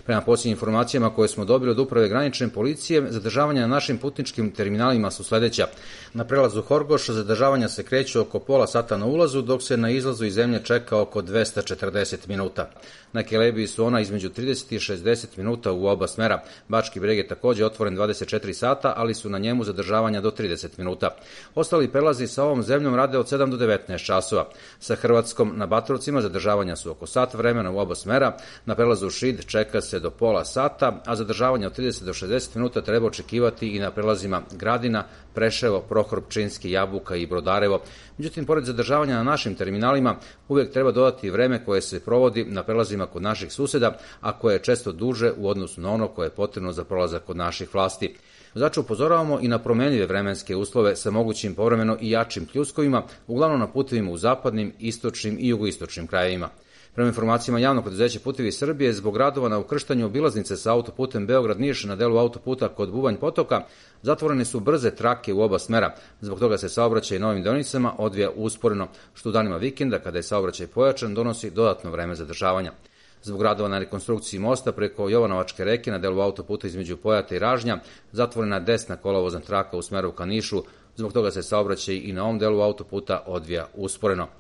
Prema posljednjim informacijama koje smo dobili od uprave granične policije, zadržavanja na našim putničkim terminalima su sledeća. Na prelazu Horgoš zadržavanja se kreću oko pola sata na ulazu, dok se na izlazu iz zemlje čeka oko 240 minuta. Na Kelebiji su ona između 30 i 60 minuta u oba smera. Bački Breg je takođe otvoren 24 sata, ali su na njemu zadržavanja do 30 minuta. Ostali prelazi sa ovom zemljom rade od 7 do 19 časova. Sa Hrvatskom na Batrovcima zadržavanja su oko sat vremena u oba smera. Na prelazu Šid čeka se do pola sata, a zadržavanja od 30 do 60 minuta treba očekivati i na prelazima Gradina, Preševo, Prohor Pčinjski, Jabuka i Brodarevo. Međutim, pored zadržavanja na našim terminalima, uvijek treba dodati vreme koje se provodi na prelazima kod naših suseda, a koje je često duže u odnosu na ono koje je potrebno za prolazak kod naših vlasti. Znači, upozoravamo i na promenljive vremenske uslove sa mogućim povremeno i jačim pljuskovima, uglavnom na putevima u zapadnim, istočnim i jugoistočnim krajevima. Prema informacijama javnog preduzeća Putevi Srbije, zbog radova na ukrštanju obilaznice sa autoputem Beograd-Niš na delu autoputa kod Bubanj Potoka, zatvorene su brze trake u oba smera. Zbog toga se saobraćaj na ovim deonicama odvija usporeno, što u danima vikenda, kada je saobraćaj pojačan, donosi dodatno vreme zadržavanja. Zbog radova na rekonstrukciji mosta preko Jovanovačke reke na delu autoputa između Pojata i Ražnja, zatvorena desna kolovozna traka u smeru ka Nišu, zbog toga se saobraćaj i na ovom delu autoputa odvija usporeno.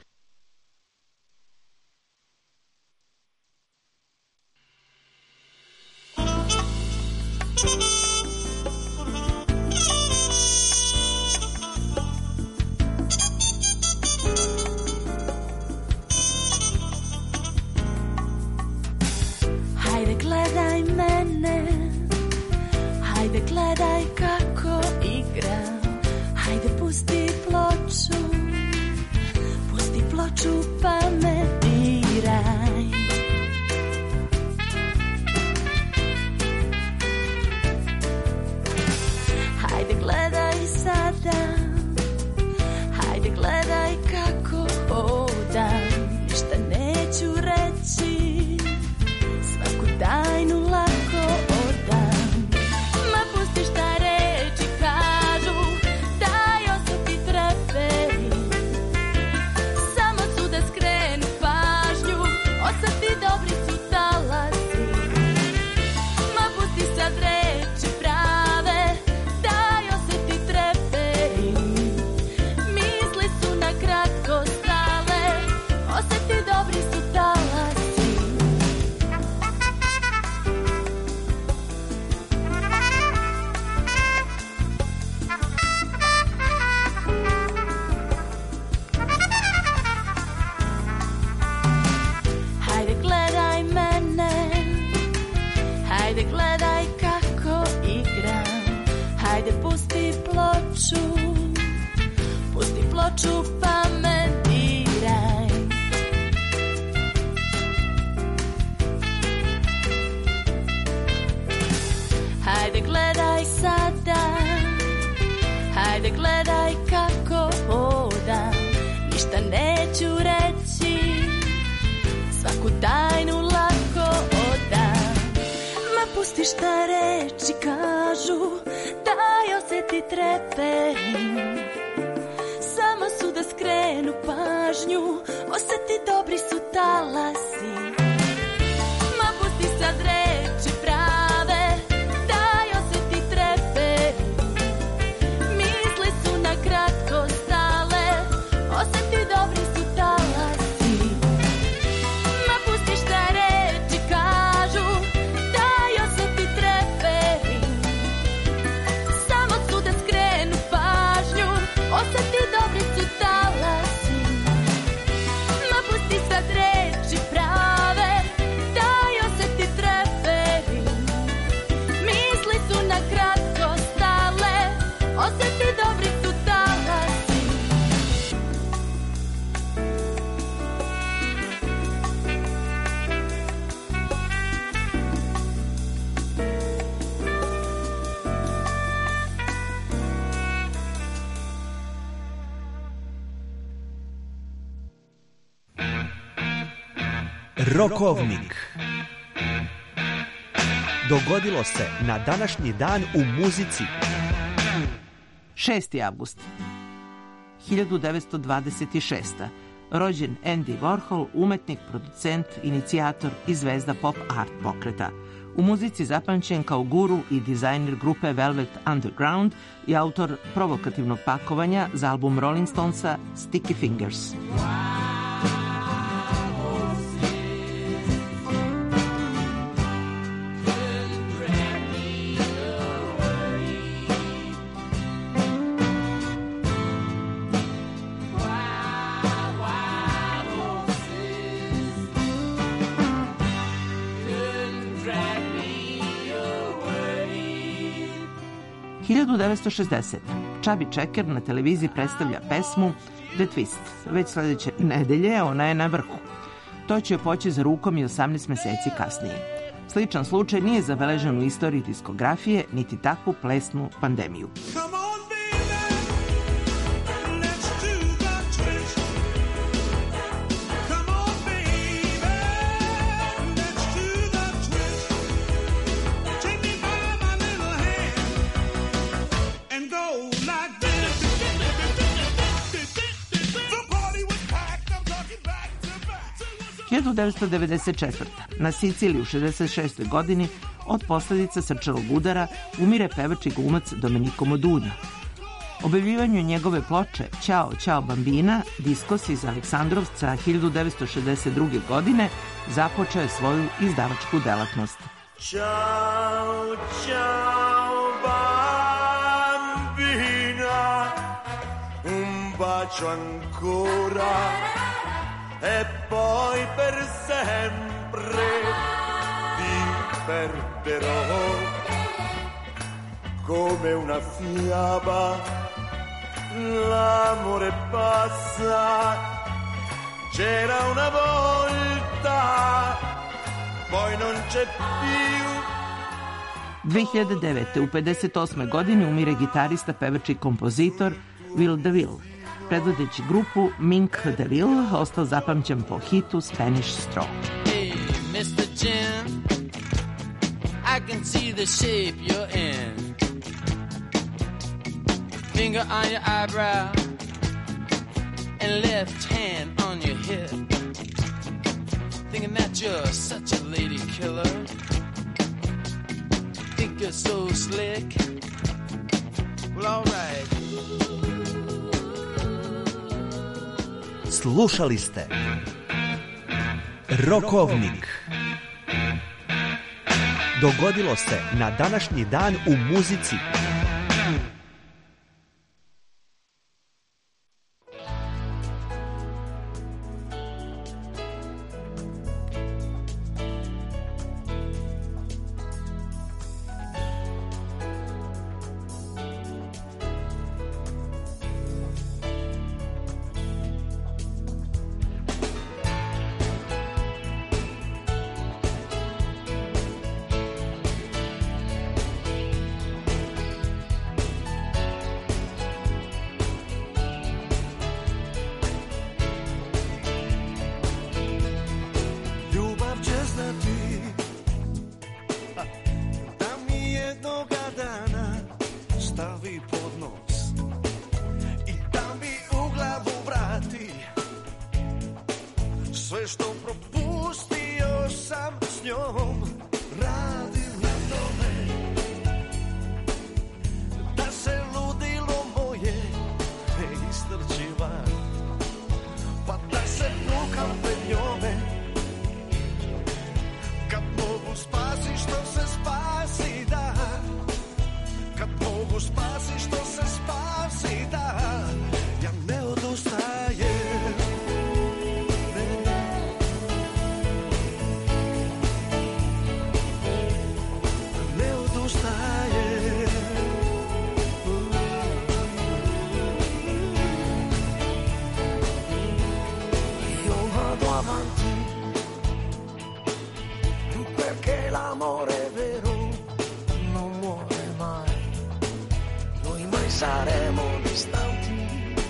Hajde gledaj mene, hajde gledaj kako igram, hajde pusti ploču pa me diraj. Hajde gledaj sada, hajde gledaj kako hodam, ništa neću reći, svaku tajnu lako odam. Ma pusti šta reči kažu, daj osjeti treperi, samo su da skrenu pažnju, osjeti dobri su talasi. Ma pusti sad reči prave, daj osjeti treperi, misli su na kratko stale, osjeti dobri su talasi. Hajde gledaj mene, hajde gledaj kako igram, hajde pusti ploču pa me diraj. Hajde gledaj sada, hajde gledaj kako hodam, ništa neću reći, svaku tajnu lako odam. Ma pusti šta reči kažu, daj osjeti treperi, samo su da skrenu pažnju, osjeti dobri su talasi. Ma pusti sad reči prave, daj osjeti treperi, misli su na kratko stale, osjeti dobri su talasi. Ma pusti šta reči kažu, daj osjeti treperi, samo su da skrenu pažnju, osjeti dobri su talasi. Ma pusti sad reči prave, daj osjeti treperi, misli su na kratko stale, osjeti dobri su talasi. Rokovnik. Dogodilo se na današnji dan u muzici. 6. avgust 1926. Rođen Andy Warhol, umetnik, producent, inicijator i zvezda pop art pokreta. U muzici zapamćen kao guru i dizajner grupe Velvet Underground i autor provokativnog pakovanja za album Rolling Stonesa Sticky Fingers. 1960. Chubby Checker na televiziji predstavlja pesmu The Twist. Već sledeće nedelje ona je na vrhu. To će poći za rukom i 18 meseci kasnije. Sličan slučaj nije zabeležen u istoriji diskografije, niti takvu plesnu pandemiju. U 1994. na Siciliji u 66. godini od posledica srčanog udara umire pevač i glumac Domenico Modugno. Objavljivanju njegove ploče Ćao, Ćao Bambina, diskos iz Aleksandrovca 1962. godine započeo je svoju izdavačku delatnost. Ciao, ciao bambina, un bacio ancora e poi per sempre ti perderò come una fiaba, l'amore passa, c'era una volta, poi non c'è più. 2009. u 58. godini umire gitarista, pevač i kompozitor Will DeVille. Predvodeći grupu Mink DeVille ostao zapamćen po hitu Spanish Straw. Hey, Mr. Jim, I can see the shape you're in. Finger on your eyebrow and left hand on your hip. Thinking that you're such a lady killer. Think you're so slick. Well, all right. Slušali ste Rokovnik. Dogodilo se na današnji dan u muzici. Saremo distanti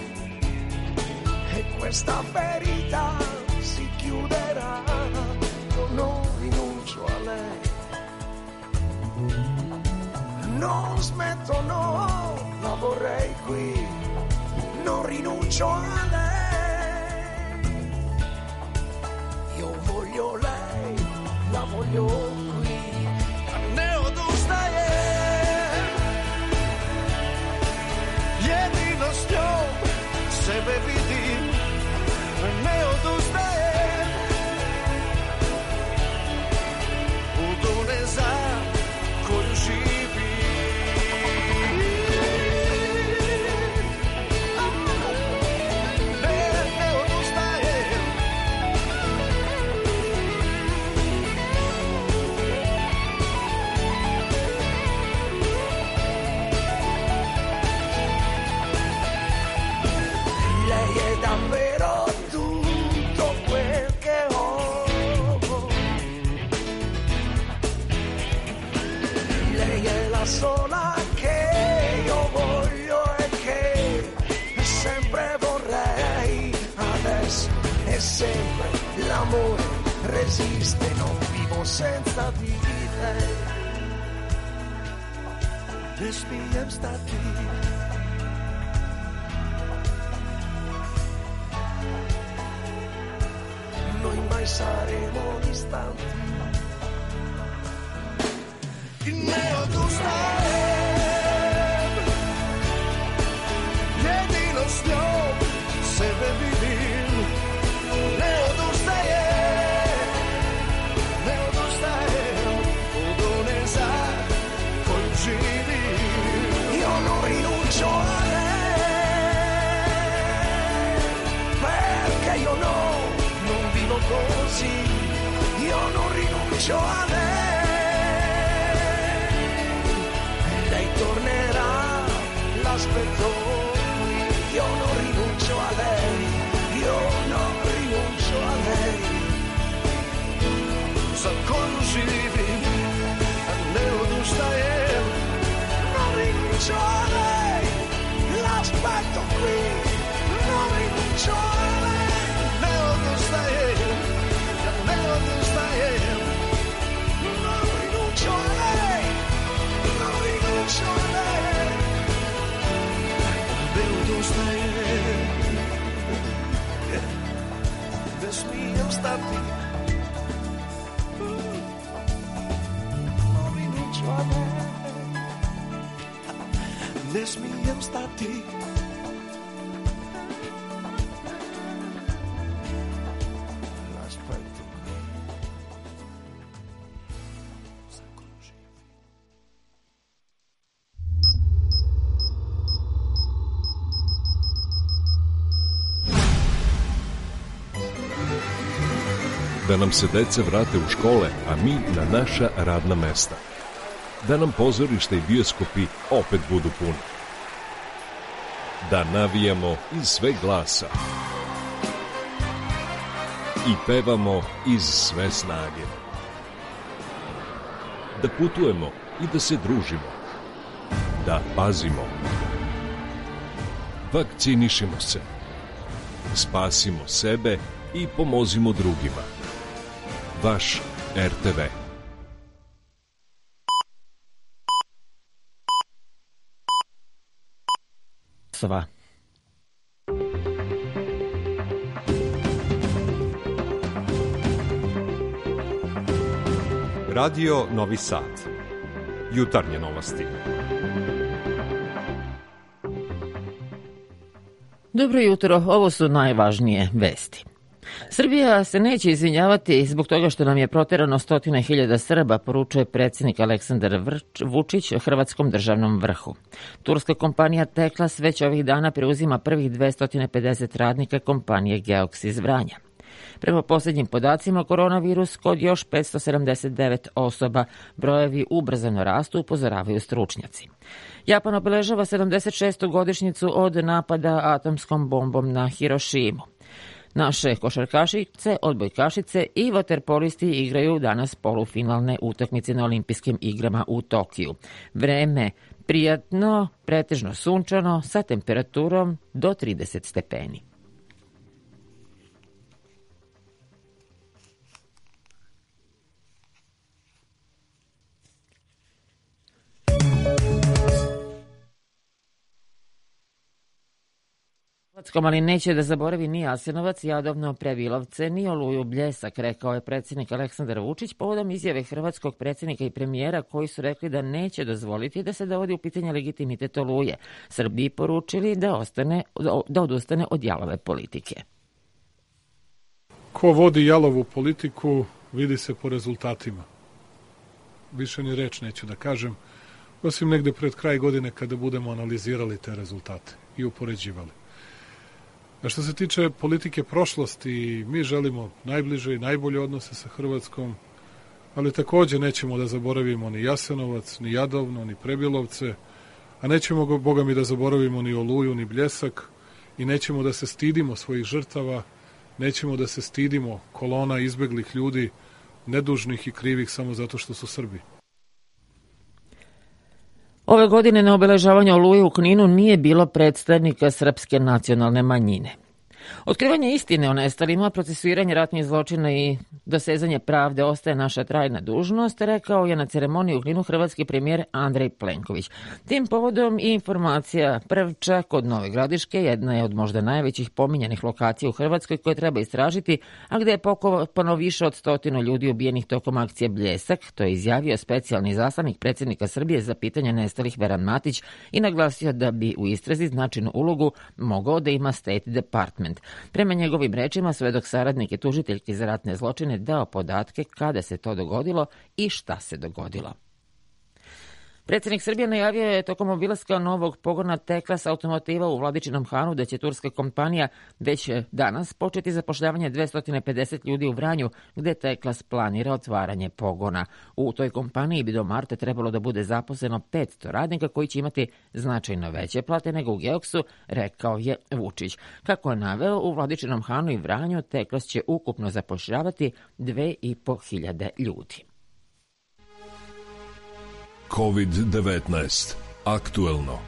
e questa verità si chiuderà. Non rinuncio a lei, non smetto, no, la vorrei qui. Non rinuncio a lei, io voglio lei, la voglio qui. l'amore resiste, non vivo senza di te. Ne smijem stati. Noi mai saremo distanti. Ne odustajem, jedino s njom sebe vidim. Ne odustajem od one za koju živim. Io non rinuncio a lei, perché io non vivo così. Io non rinuncio a lei, lei tornerà, l'aspetto qui. Io non rinuncio a lei, io non rinuncio a lei. Za koju živim, ne odustajem, non rinuncio a lei, l'aspetto qui. Non rinuncio a lei, ne odustajem, ne odustajem, non rinuncio a lei, non rinuncio a lei, ne odustajem, ne smijem stati. Non rinuncio a lei, ne smijem stati. Da nam se deca vrate u škole, a mi na naša radna mesta. Da nam pozorište i bioskopi opet budu puni. Da navijamo iz sveg glasa. I pevamo iz sve snage. Da putujemo i da se družimo. Da pazimo. Vakcinišimo se. Spasimo sebe i pomozimo drugima. Vaš RTV. Sva. Radio Novi Sad. Jutarnje novosti. Dobro jutro, ovo su najvažnije vesti. Srbija se neće izvinjavati zbog toga što nam je proterano 100.000 Srba, poručuje predsjednik Aleksandar Vučić hrvatskom državnom vrhu. Turska kompanija Teklas već ovih dana preuzima prvih 250 radnika kompanije Geox iz Vranja. Prema posljednjim podacima, koronavirus kod još 579 osoba, brojevi ubrzano rastu, upozoravaju stručnjaci. Japan obeležava 76. godišnjicu od napada atomskom bombom na Hirošimu. Naše košarkašice, odbojkašice i vaterpolisti igraju danas polufinalne utakmice na olimpijskim igrama u Tokiju. Vreme prijatno, pretežno sunčano, sa temperaturom do 30 stepeni. Ali neće da zaboravi ni Jasenovac, Jadovno, Prebilovce, ni Oluju, Bljesak, rekao je predsjednik Aleksandar Vučić povodom izjave hrvatskog predsjednika i premijera koji su rekli da neće dozvoliti da se dovodi u pitanje legitimitet Oluje. Srbiji poručili da odustane od jalove politike. Ko vodi jalovu politiku vidi se po rezultatima. Više ni reč neću da kažem, osim negde pred kraj godine kada budemo analizirali te rezultate i upoređivali. A što se tiče politike prošlosti, mi želimo najbliže i najbolje odnose sa Hrvatskom, ali takođe nećemo da zaboravimo ni Jasenovac, ni Jadovno, ni Prebilovce, a nećemo, Boga mi, da zaboravimo ni Oluju, ni Bljesak i nećemo da se stidimo svojih žrtava, nećemo da se stidimo kolona izbeglih ljudi, nedužnih i krivih samo zato što su Srbi. Ove godine na obeležavanju Oluje u Kninu nije bilo predstavnika srpske nacionalne manjine. Otkrivanje istine o nestalima, procesuiranje ratnih zločina i dosezanje pravde ostaje naša trajna dužnost, rekao je na ceremoniji u Kninu hrvatski premijer Andrej Plenković. Tim povodom i informacija Prvča kod Nove Gradiške jedna je od možda najvećih pominjanih lokacija u Hrvatskoj koje treba istražiti, a gde je pokopano više od 100 ljudi ubijenih tokom akcije Bljesak. To je izjavio specijalni izaslanik predsjednika Srbije za pitanje nestalih Veran Matić i naglasio da bi u istrazi značajnu ulogu mogao da ima State Department. Prema njegovim rečima, svedok saradnik je tužiteljki za ratne zločine dao podatke kada se to dogodilo i šta se dogodilo. Predsjednik Srbije najavio je tokom obilaska novog pogona T-Class automotiva u Vladičinom Hanu da će turska kompanija već danas početi zapošljavanje 250 ljudi u Vranju, gde T-Class planira otvaranje pogona. U toj kompaniji bi do marta trebalo da bude zaposleno 500 radnika koji će imati značajno veće plate nego u Geoksu, rekao je Vučić. Kako je naveo, u Vladičinom Hanu i Vranju T-Class će ukupno zapošljavati 2500 ljudi. COVID-19. Aktuelno.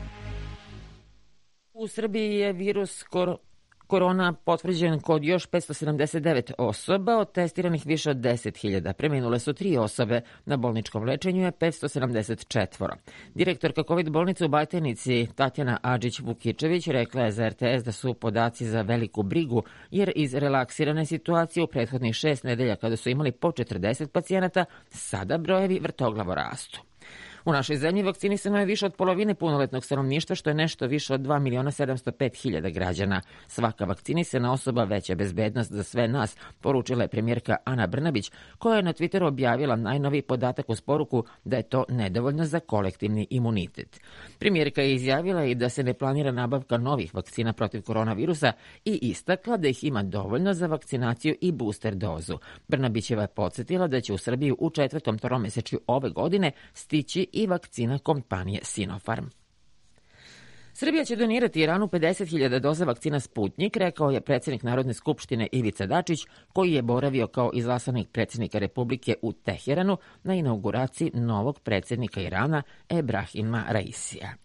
U Srbiji je virus korona potvrđen kod još 579 osoba, od testiranih više od 10.000. Preminule su 3 osobe, na bolničkom lečenju je 574. Direktorka COVID bolnice u Bajtenici Tatjana Adžić-Vukičević rekla je za RTS da su podaci za veliku brigu, jer iz relaksirane situacije u prethodnih 6 nedelja kada su imali po 40 pacijenata, sada brojevi vrtoglavo rastu. U našoj zemlji vakcinisano je više od polovine punoletnog stanovništva, što je nešto više od 2.705.000 građana. Svaka vakcinisana osoba veća bezbednost za sve nas, poručila je premijerka Ana Brnabić, koja je na Twitteru objavila najnoviji podatak uz poruku da je to nedovoljno za kolektivni imunitet. Premijerka je izjavila i da se ne planira nabavka novih vakcina protiv koronavirusa i istakla da ih ima dovoljno za vakcinaciju i booster dozu. Brnabićeva je podsjetila da će u Srbiju u 4. tromesečju ove godine stići i vakcina kompanije Sinopharm. Srbija će donirati Iranu 50.000 doza vakcina Sputnjik, rekao je predsjednik Narodne skupštine Ivica Dačić, koji je boravio kao izaslanik predsjednika Republike u Teheranu na inauguraciji novog predsjednika Irana Ebrahima Raisija.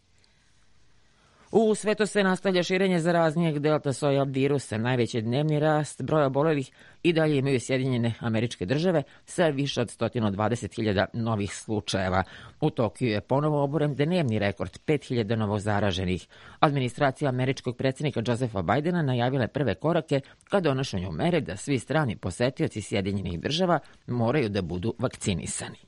U svetu se nastavlja širenje zaraznijeg delta soja virusa. Najveći dnevni rast broja obolelih i dalje imaju Sjedinjene Američke Države sa više od 120.000 novih slučajeva. U Tokiju je ponovo oboren dnevni rekord 5.000 novozaraženih. Administracija američkog predsjednika Josepha Bidena najavila je prve korake ka donošenju mere da svi strani posetioci Sjedinjenih Država moraju da budu vakcinisani.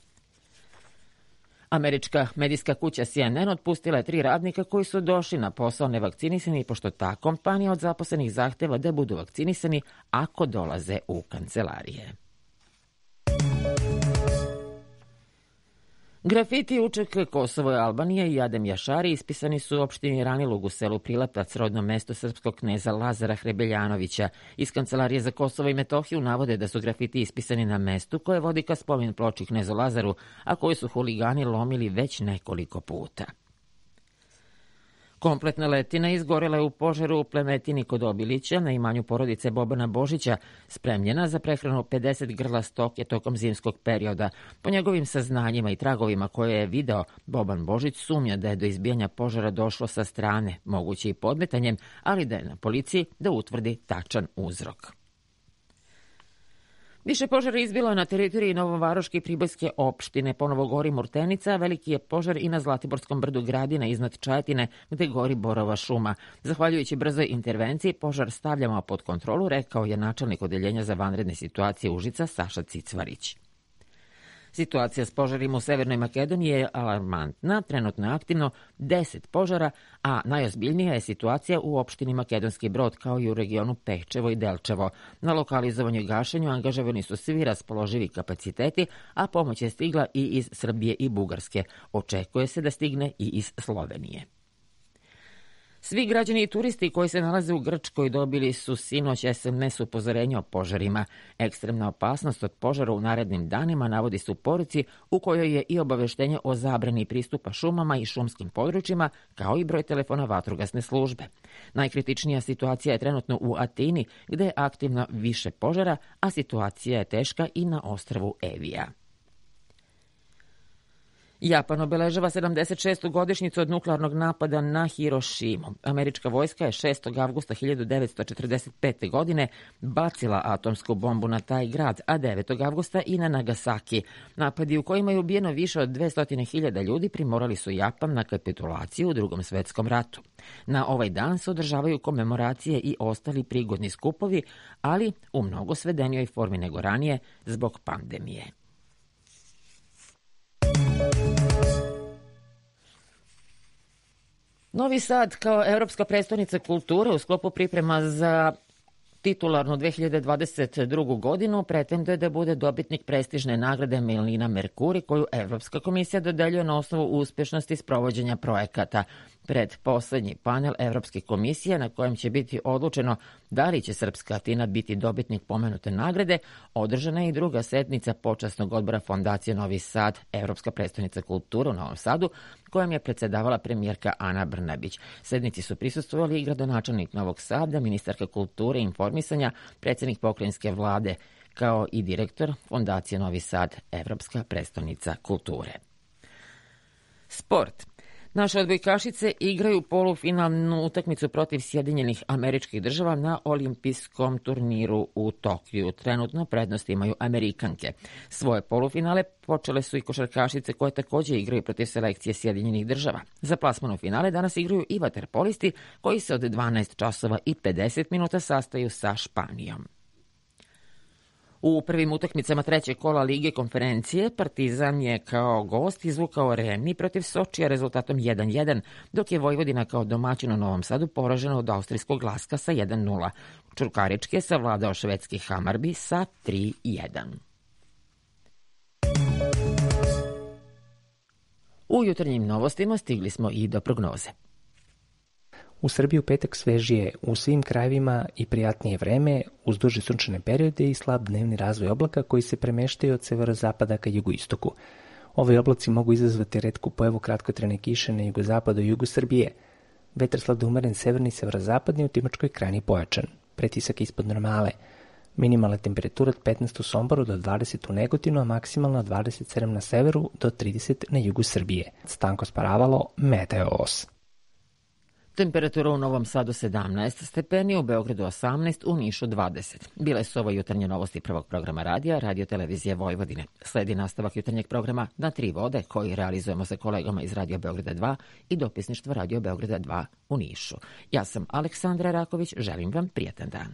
Američka medijska kuća CNN otpustila je 3 radnika koji su došli na posao nevakcinisani, pošto ta kompanija od zaposlenih zahteva da budu vakcinisani ako dolaze u kancelarije. Grafiti Uček Kosovo i Albanija i Adem Jašari ispisani su u opštini Ranilug u selu Prilepac, rodno mesto srpskog kneza Lazara Hrebeljanovića. Iz Kancelarije za Kosovo i Metohiju navode da su grafiti ispisani na mestu koje vodi ka spomen ploči knezu Lazaru, a koji su huligani lomili već nekoliko puta. Kompletna letina izgorela je u požaru u Plemetini kod Obilića na imanju porodice Bobana Božića, spremljena za prehranu 50 grla stoke tokom zimskog perioda. Po njegovim saznanjima i tragovima koje je video, Boban Božić sumnja da je do izbijanja požara došlo sa strane, moguće i podmetanjem, ali da je na policiji da utvrdi tačan uzrok. Više požara izbilo je na teritoriji Novovaroške i Pribojske opštine. Ponovo gori Murtenica, veliki je požar i na Zlatiborskom brdu Gradina iznad Čajetine, gde gori borova šuma. Zahvaljujući brzoj intervenciji, požar stavljamo pod kontrolu, rekao je načelnik odeljenja za vanredne situacije Užica Saša Cicvarić. Situacija s požarima u Severnoj Makedoniji je alarmantna, trenutno je aktivno 10 požara, a najozbiljnija je situacija u opštini Makedonski Brod kao i u regionu Pečevo i Delčevo. Na lokalizovanju i gašenju angažovani su svi raspoloživi kapaciteti, a pomoć je stigla i iz Srbije i Bugarske. Očekuje se da stigne i iz Slovenije. Svi građani i turisti koji se nalaze u Grčkoj dobili su sinoć SMS upozorenje o požarima. Ekstremna opasnost od požara u narednim danima navodi se u poruci u kojoj je i obaveštenje o zabrani pristupa šumama i šumskim područjima, kao i broj telefona vatrogasne službe. Najkritičnija situacija je trenutno u Atini, gde je aktivno više požara, a situacija je teška i na ostrvu Evija. Japan obeležava 76. godišnjicu od nuklearnog napada na Hirošimu. Američka vojska je 6. avgusta 1945. godine bacila atomsku bombu na taj grad, a 9. avgusta i na Nagasaki. Napadi u kojima je ubijeno više od 200.000 ljudi primorali su Japan na kapitulaciju u Drugom svetskom ratu. Na ovaj dan se održavaju komemoracije i ostali prigodni skupovi, ali u mnogo svedenijoj formi nego ranije zbog pandemije. Novi Sad kao evropska prestonica kulture u sklopu priprema za titularnu 2022. godinu pretenduje da bude dobitnik prestižne nagrade Melina Mercuri koju Evropska komisija dodeljuje na osnovu uspješnosti sprovođenja projekata. Pred poslednji panel Evropske komisije na kojem će biti odlučeno da li će srpska Atina biti dobitnik pomenute nagrade, održana je i druga sednica počasnog odbora Fondacije Novi Sad, Evropska prestonica kulture u Novom Sadu, kojom je predsedavala premijerka Ana Brnabić. Sednici su prisustvovali i gradonačelnik Novog Sada, ministarka kulture i informisanja, predsjednik pokrajinske vlade, kao i direktor Fondacije Novi Sad, Evropska prestonica kulture. Sport. Naše odbojkašice igraju polufinalnu utakmicu protiv Sjedinjenih Američkih Država na olimpijskom turniru u Tokiju. Trenutno prednost imaju Amerikanke. Svoje polufinale počele su i košarkašice koje također igraju protiv selekcije Sjedinjenih Država. Za plasman u finale danas igraju i vaterpolisti koji se od 12 časova i 50 minuta sastaju sa Španijom. U prvim utakmicama trećeg kola Lige konferencije Partizan je kao gost izvukao remi protiv Sočija rezultatom 1-1, dok je Vojvodina kao domaćin u Novom Sadu poražena od austrijskog Laska sa 1-0. Čurkarički je savladao švedski Hamarbi sa 3-1. U jutarnjim novostima stigli smo i do prognoze. U Srbiji u petak svežije u svim krajevima i prijatnije vreme, uz duže sunčane periode i slab dnevni razvoj oblaka koji se premeštaju od severozapada ka jugoistoku. Ovi oblaci mogu izazvati retku pojavu kratkotrajne kiše na jugozapadu i jugu Srbije. Vetar slab umeren severni i severozapadni, u Timočkoj krajini pojačan. Pretisak ispod normale. Minimalna temperatura od 15 u Somboru do 20 u Negotinu, a maksimalna od 27 na severu do 30 na jugu Srbije. Stanko Sparavalo, Meteos. Temperatura u Novom Sadu 17 stepeni, u Beogradu 18, u Nišu 20. Bile su ovo jutarnje novosti prvog programa radija, Radio Televizije Vojvodine. Sledi nastavak jutarnjeg programa Na tri vode, koji realizujemo sa kolegama iz Radio Beograda 2 i dopisništva Radio Beograda 2 u Nišu. Ja sam Aleksandra Raković, želim vam prijatan dan.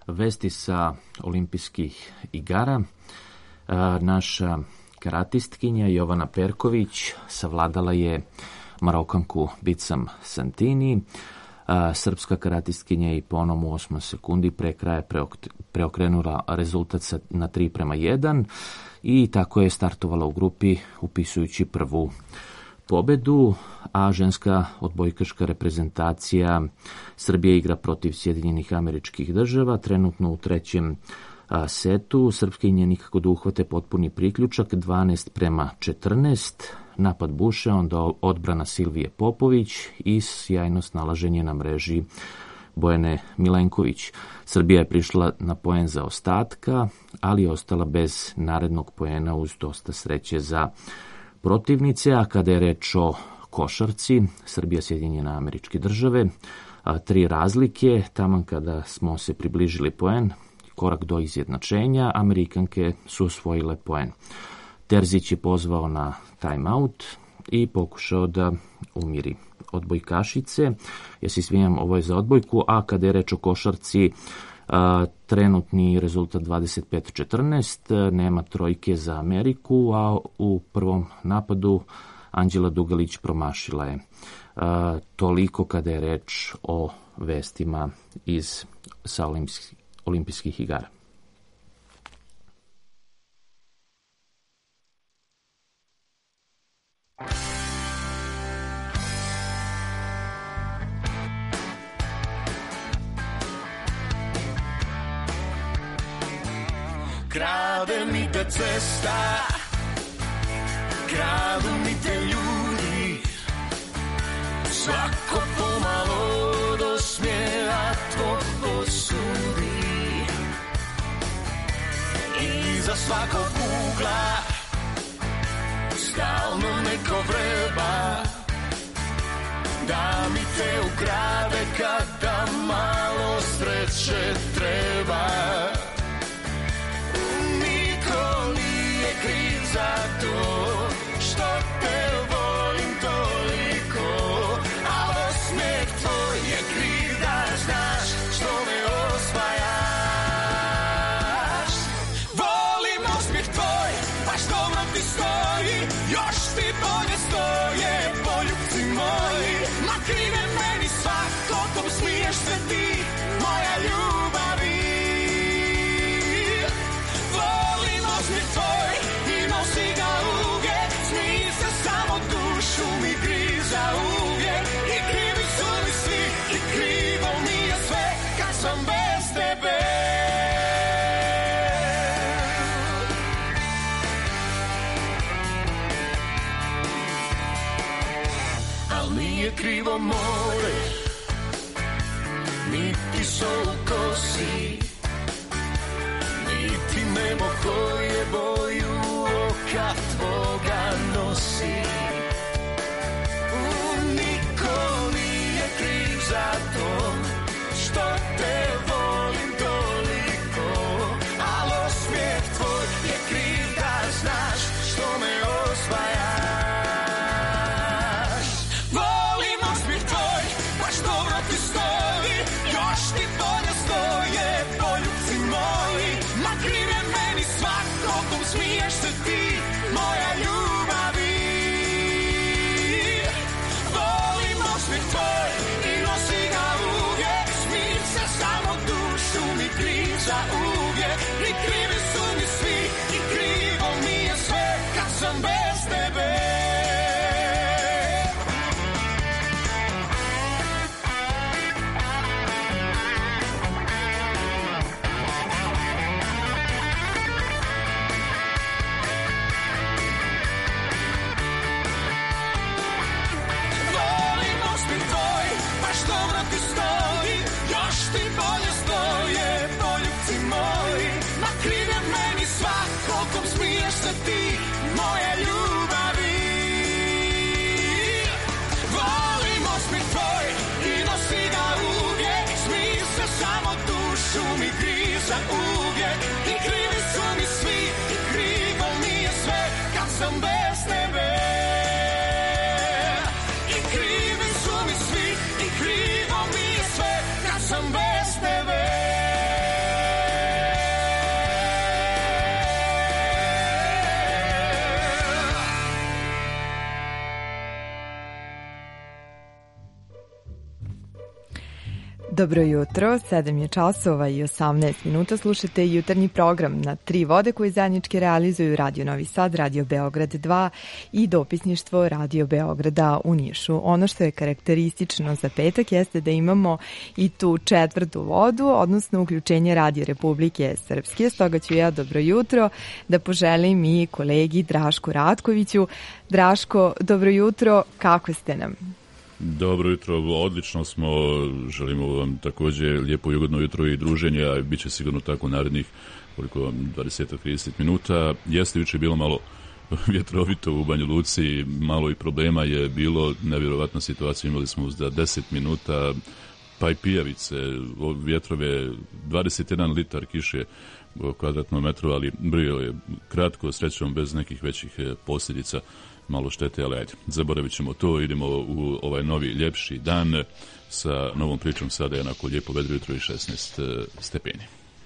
Vesti sa olimpijskih igara. Naša karatistkinja Jovana Perković savladala je Marokanku Bicam Santini. Srpska karatistkinja i po onom u 8 sekundi pre kraja preokrenula rezultat na 3:1 i tako je startovala u grupi upisujući prvu pobedu, a ženska odbojkaška reprezentacija Srbije igra protiv Sjedinjenih Američkih Država, trenutno u trećem setu. Srpskinje nikako da uhvate potpuni priključak, 12:14, napad Buše, onda odbrana Silvije Popović i sjajno snalaženje na mreži Bojane Milenković. Srbija je prišla na poen za ostatka, ali je ostala bez narednog poena uz dosta sreće za protivnice, a kada je reč o košarci, Srbija, Sjedinjene Američke Države, 3 razlike, taman kada smo se približili poen, korak do izjednačenja, Amerikanke su osvojile poen. Terzić je pozvao na timeout i pokušao da umiri odbojkašice. Ja se izvinjam, ovo je za odbojku, a kada je reč o košarci, trenutni rezultat 25:14, nema trojke za Ameriku, a u prvom napadu Anđela Dugalić promašila je. Toliko kada je reč o vestima sa olimpijskih igara. Krade mi te cesta, kradu mi te ljudi, svako pomalo do smjera tvog osudi. Iza svakog ugla stalno neko vreba, da mi te ukrade kada malo sreće treba. Kriv za to što te volim toliko, a osmijeh tvoj je kriv da znaš što me osvajaš. Volim osmijeh tvoj, baš dobro ti stoji, još ti bolje stoje poljubci moji. Ma krive meni svako, kom smiješ se ti, moja ljubavi. Volim osmijeh tvoj, nosi ga uvijek, smij se samo dušu mi griza uvijek. I krivi su mi svi, i krivo mi je sve, kad sam bez tebe. Al nije krivo more, niti sol u kosi, niti nebo koje boju oka tvoga nosi. Niko nije kriv za to što te volim toliko, al osmijeh tvoj je kriv da znaš što me osvajaš. Volim osmijeh tvoj, baš dobro ti stoji, još ti bolje stoje poljubci moji. Ma krive meni svako, kom smiješ se ti, moja ljubav. Dobro jutro, 7 je časova i 18 minuta. Slušate jutarnji program na Tri vode koji zajednički realizuju Radio Novi Sad, Radio Beograd 2 i dopisništvo Radio Beograda u Nišu. Ono što je karakteristično za petak jeste da imamo i tu četvrtu vodu, odnosno uključenje Radio Republike Srpske. Stoga ću ja dobro jutro da poželim i kolegi Drašku Ratkoviću. Draško, dobro jutro, kako ste nam? Dobro jutro, odlično smo, želimo vam također lijepo i ugodno jutro i druženje, a bit će sigurno tako narednih 20-30 minuta. Jeste juče bilo malo vjetrovito u Banja Luci, malo i problema je bilo, nevjerovatna situacija, imali smo za 10 minuta, pa i pijavice, vjetrove, 21 litar kiše u kvadratnom metru, ali brio je kratko, srećom bez nekih većih posljedica. Malo štete, ali ajde, zaboravit ćemo to, idemo u ovaj novi ljepši dan sa novom pričom. Sada je onako lijepo vedro jutro i 16 stepeni.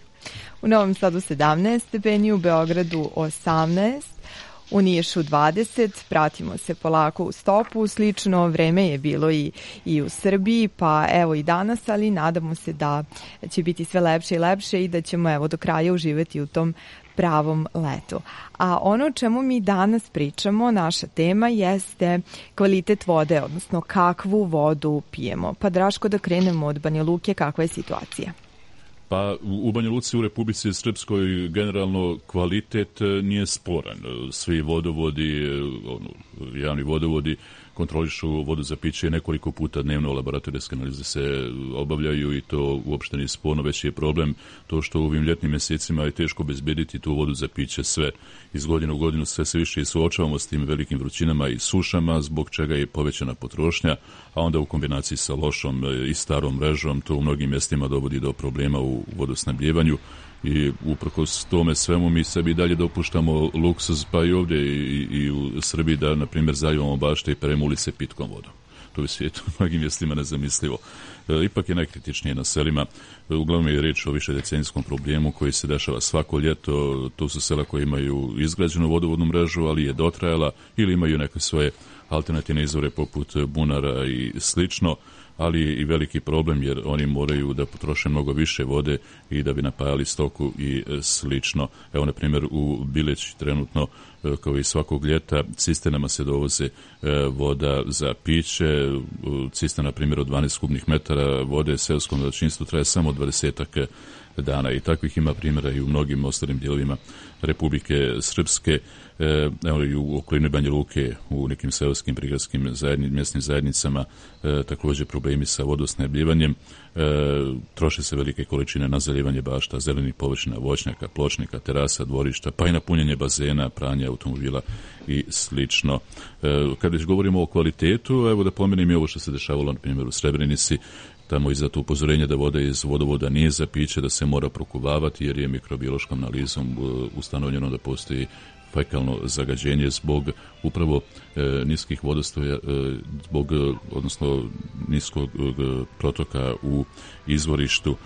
U Novom Sadu 17 stepeni, u Beogradu 18, u Nišu 20, pratimo se polako u stopu, slično vreme je bilo i u Srbiji, pa evo i danas, ali nadamo se da će biti sve lepše i lepše i da ćemo evo do kraja uživati u tom pravom letu. A ono o čemu mi danas pričamo, naša tema jeste kvalitet vode, odnosno kakvu vodu pijemo. Pa Draško, da krenemo od Banja Luke, kakva je situacija? Pa u Banja Luci u Republici Srpskoj generalno kvalitet nije sporan. Svi vodovodi, javni vodovodi kontrolišu vodu za piće, nekoliko puta dnevno laboratorijske analize se obavljaju i to uopšte nije sporno, već je problem to što u ovim ljetnim mjesecima je teško obezbediti tu vodu za piće sve. Iz godine u godinu sve se više suočavamo s tim velikim vrućinama i sušama, zbog čega je povećana potrošnja, a onda u kombinaciji sa lošom i starom mrežom to u mnogim mjestima dovodi do problema u vodosnabdjevanju. I uprkos tome svemu mi sebi dalje dopuštamo luksuz, pa i ovdje i u Srbiji da, na primjer, zaljevamo bašte i peremo ulice pitkom vodom. To je u svijetu u mnogim mjestima nezamislivo. Ipak je najkritičnije na selima. Uglavnom je riječ o višedecenijskom problemu koji se dešava svako ljeto. To su sela koje imaju izgrađenu vodovodnu mrežu, ali je dotrajala ili imaju neke svoje alternativne izvore poput bunara i slično, ali i veliki problem jer oni moraju da potroše mnogo više vode i da bi napajali stoku i slično. Evo, na primjer, u Bileći trenutno, kao i svakog ljeta, cisternama se dovoze voda za piće. Cisterna, na primjer, od 12 kubnih metara vode seoskom domaćinstvu traje samo 20 dana i takvih ima primjera i u mnogim ostalim dijelovima Republike Srpske. Evo i u okolini Banja Luke, u nekim seoskim prigradskim mjesnim zajednicama također problemi sa vodosnabdjevanjem. Troše se velike količine na zalijevanje bašta, zelenih površina, voćnjaka, pločnika, terasa, dvorišta, pa i na punjenje bazena, pranje automobila i slično. Kad već govorimo o kvalitetu, evo da pomenem i ovo što se dešavalo na primjer u Srebrenici. Tamo izdato upozorenje da voda iz vodovoda nije za piće, da se mora prokuvavati jer je mikrobiološkom analizom ustanovljeno da postoji fekalno zagađenje zbog upravo niskih vodostoja, zbog odnosno niskog protoka u izvorištu.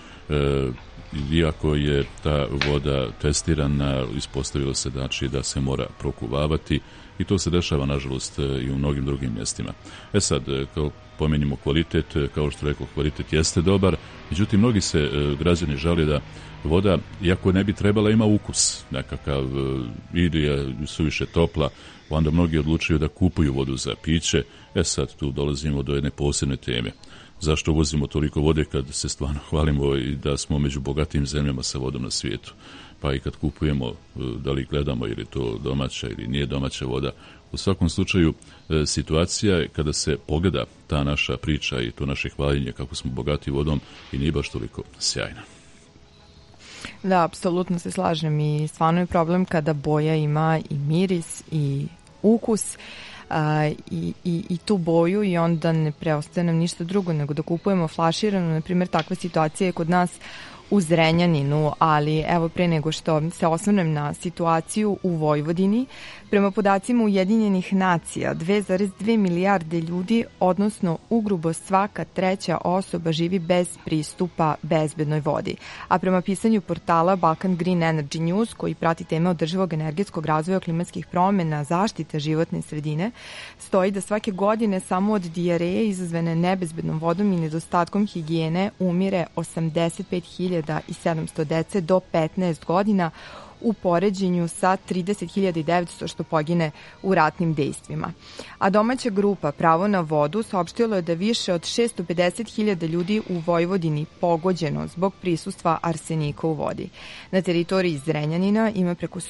Iako je ta voda testirana, ispostavilo se znači da se mora prokuvavati i to se dešava nažalost i u mnogim drugim mjestima. Sad, kao pomenimo kvalitet, kao što rekao, kvalitet jeste dobar, međutim mnogi se građani žale da voda, iako ne bi trebala, ima ukus nekakav ili je suviše topla, onda mnogi odlučuju da kupuju vodu za piće. Sad tu dolazimo do jedne posebne teme. Zašto uvozimo toliko vode kad se stvarno hvalimo i da smo među bogatijim zemljama sa vodom na svijetu? Pa i kad kupujemo, da li gledamo ili to domaća ili nije domaća voda. U svakom slučaju, situacija je kada se pogleda ta naša priča i to naše hvaljenje kako smo bogati vodom i nije baš toliko sjajna. Da, apsolutno se slažem i stvarno je problem kada boja ima i miris i ukus i tu boju i onda ne preostaje nam ništa drugo nego da kupujemo flaširanu. Na primjer, takva situacija je kod nas u Zrenjaninu, ali evo pre nego što se osvrnem na situaciju u Vojvodini, Prema podacima Ujedinjenih nacija, 2,2 milijarde ljudi, odnosno ugrubo svaka treća osoba živi bez pristupa bezbednoj vodi. A prema pisanju portala Balkan Green Energy News, koji prati teme održivog energetskog razvoja, klimatskih promjena, zaštite životne sredine, stoji da svake godine samo od dijareje izazvane nebezbednom vodom i nedostatkom higijene umire 85.700 dece do 15 godina, u poređenju sa 30.900 što pogine u ratnim dejstvima. A domaća grupa Pravo na vodu saopštilo je da više od 650.000 ljudi u Vojvodini pogođeno zbog prisustva arsenika u vodi. Na teritoriji Zrenjanina ima preko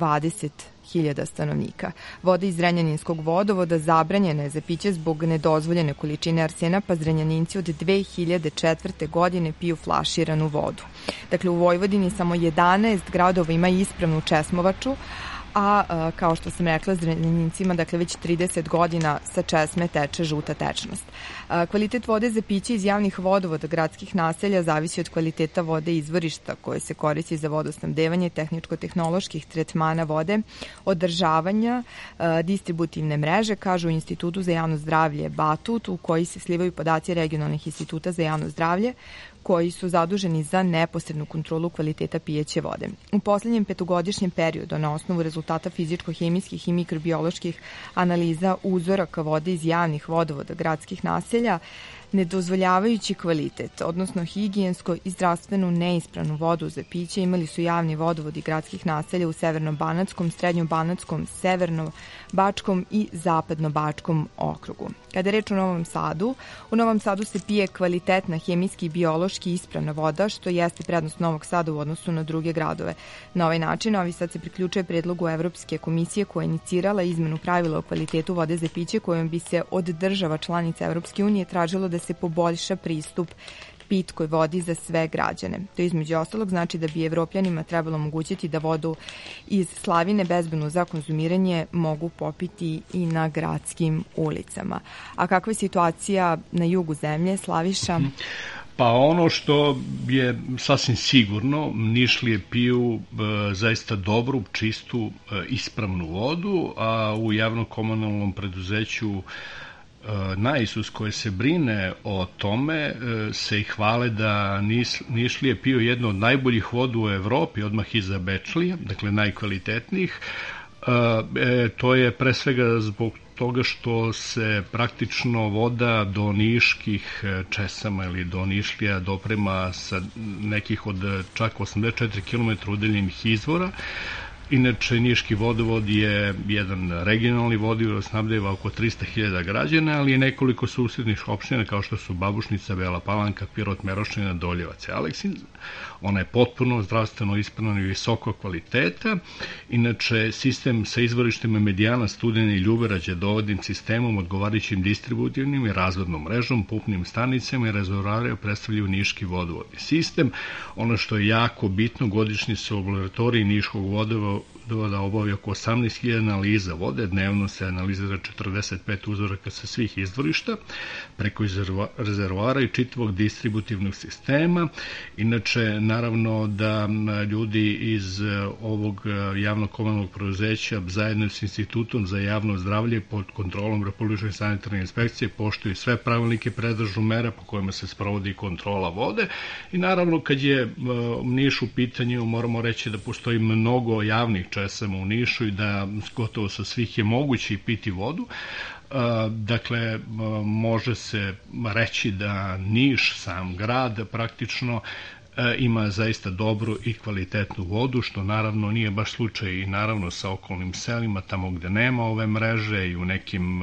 120.000 stanovnika. Voda iz Zrenjaninskog vodovoda zabranjena je za piće zbog nedozvoljene količine arsena, pa Zrenjaninci od 2004. godine piju flaširanu vodu. Dakle, u Vojvodini samo 11 gradova ima ispravnu česmovaču, a kao što sam rekla, Zrenjanincima, dakle, već 30 godina sa česme teče žuta tečnost. Kvalitet vode za piće iz javnih vodovoda gradskih naselja zavisi od kvaliteta vode izvorišta koje se koristi za vodosnabdevanje, tehničko-tehnoloških tretmana vode, održavanja distributivne mreže, kažu u Institutu za javno zdravlje Batut, u koji se slivaju podaci regionalnih instituta za javno zdravlje, koji su zaduženi za neposrednu kontrolu kvaliteta pijeće vode. U poslednjem petogodišnjem periodu, na osnovu rezultata fizičko-hemijskih i mikrobioloških analiza uzoraka vode iz javnih vodovoda gradskih naselja, nedozvoljavajući kvalitet, odnosno higijensko i zdravstvenu neispravnu vodu za piće, imali su javni vodovodi gradskih naselja u Severno-Banatskom, Srednjo-Banatskom, Severno-Bačkom i Zapadno-Bačkom okrugu. Kada je reč o Novom Sadu, u Novom Sadu se pije kvalitetna hemijski i biološki ispravna voda, što jeste prednost Novog Sada u odnosu na druge gradove. Na ovaj način Novi Sad se priključuje predlogu Evropske komisije koja je inicirala izmenu pravila o kvalitetu vode za piće, kojom bi se od država članica Evropske unije tražilo da se poboljša pristup pitkoj vodi za sve građane. To između ostalog znači da bi Evropljanima trebalo omogućiti da vodu iz slavine bezbednu za konzumiranje mogu popiti i na gradskim ulicama. A kakva je situacija na jugu zemlje, Slaviša? Pa ono što je sasvim sigurno, Nišlije piju zaista dobru, čistu, ispravnu vodu, a u javno-komunalnom preduzeću Naisus, koje se brine o tome, se i hvale da Nišlije piju jednu od najboljih vodu u Evropi, odmah iza Bečlija, dakle najkvalitetnijih. To je pre svega zbog toga što se praktično voda do niških česama ili do Nišlija doprema sa nekih od čak 84 km udaljenih izvora. Inače, Niški vodovod je jedan regionalni vodovod, snabdeva oko 300.000 građana, ali i nekoliko susjednih opština kao što su Babušnica, Bela Palanka, Pirot, Merošina, Doljevac i Aleksin. Ona je potpuno zdravstveno ispravna i visokog kvaliteta. Inače, sistem sa izvorištima Medijana, Studene i Ljuberađe dovodnim sistemom, odgovarajućim distributivnim i razvodnom mrežom, pupnim stanicama i rezervoarima predstavljaju Niški vodovodni sistem. Ono što je jako bitno, godišnji se u laboratoriji Niškog vodovoda obavlja oko 18.000 analiza vode, dnevno se analizira 45 uzoraka sa svih izvorišta preko rezervoara i čitavog distributivnog sistema. Inače, naravno da ljudi iz ovog javno-komunalnog preduzeća zajedno s Institutom za javno zdravlje pod kontrolom Republičke sanitarne inspekcije poštuju sve pravilnike, predržu mera po kojima se sprovodi kontrola vode i naravno kad je Niš u pitanju moramo reći da postoji mnogo javnih česama u Nišu i da gotovo sa svih je moguće piti vodu. Dakle, može se reći da Niš, sam grad, praktično ima zaista dobru i kvalitetnu vodu, što naravno nije baš slučaj i naravno sa okolnim selima, tamo gde nema ove mreže i u nekim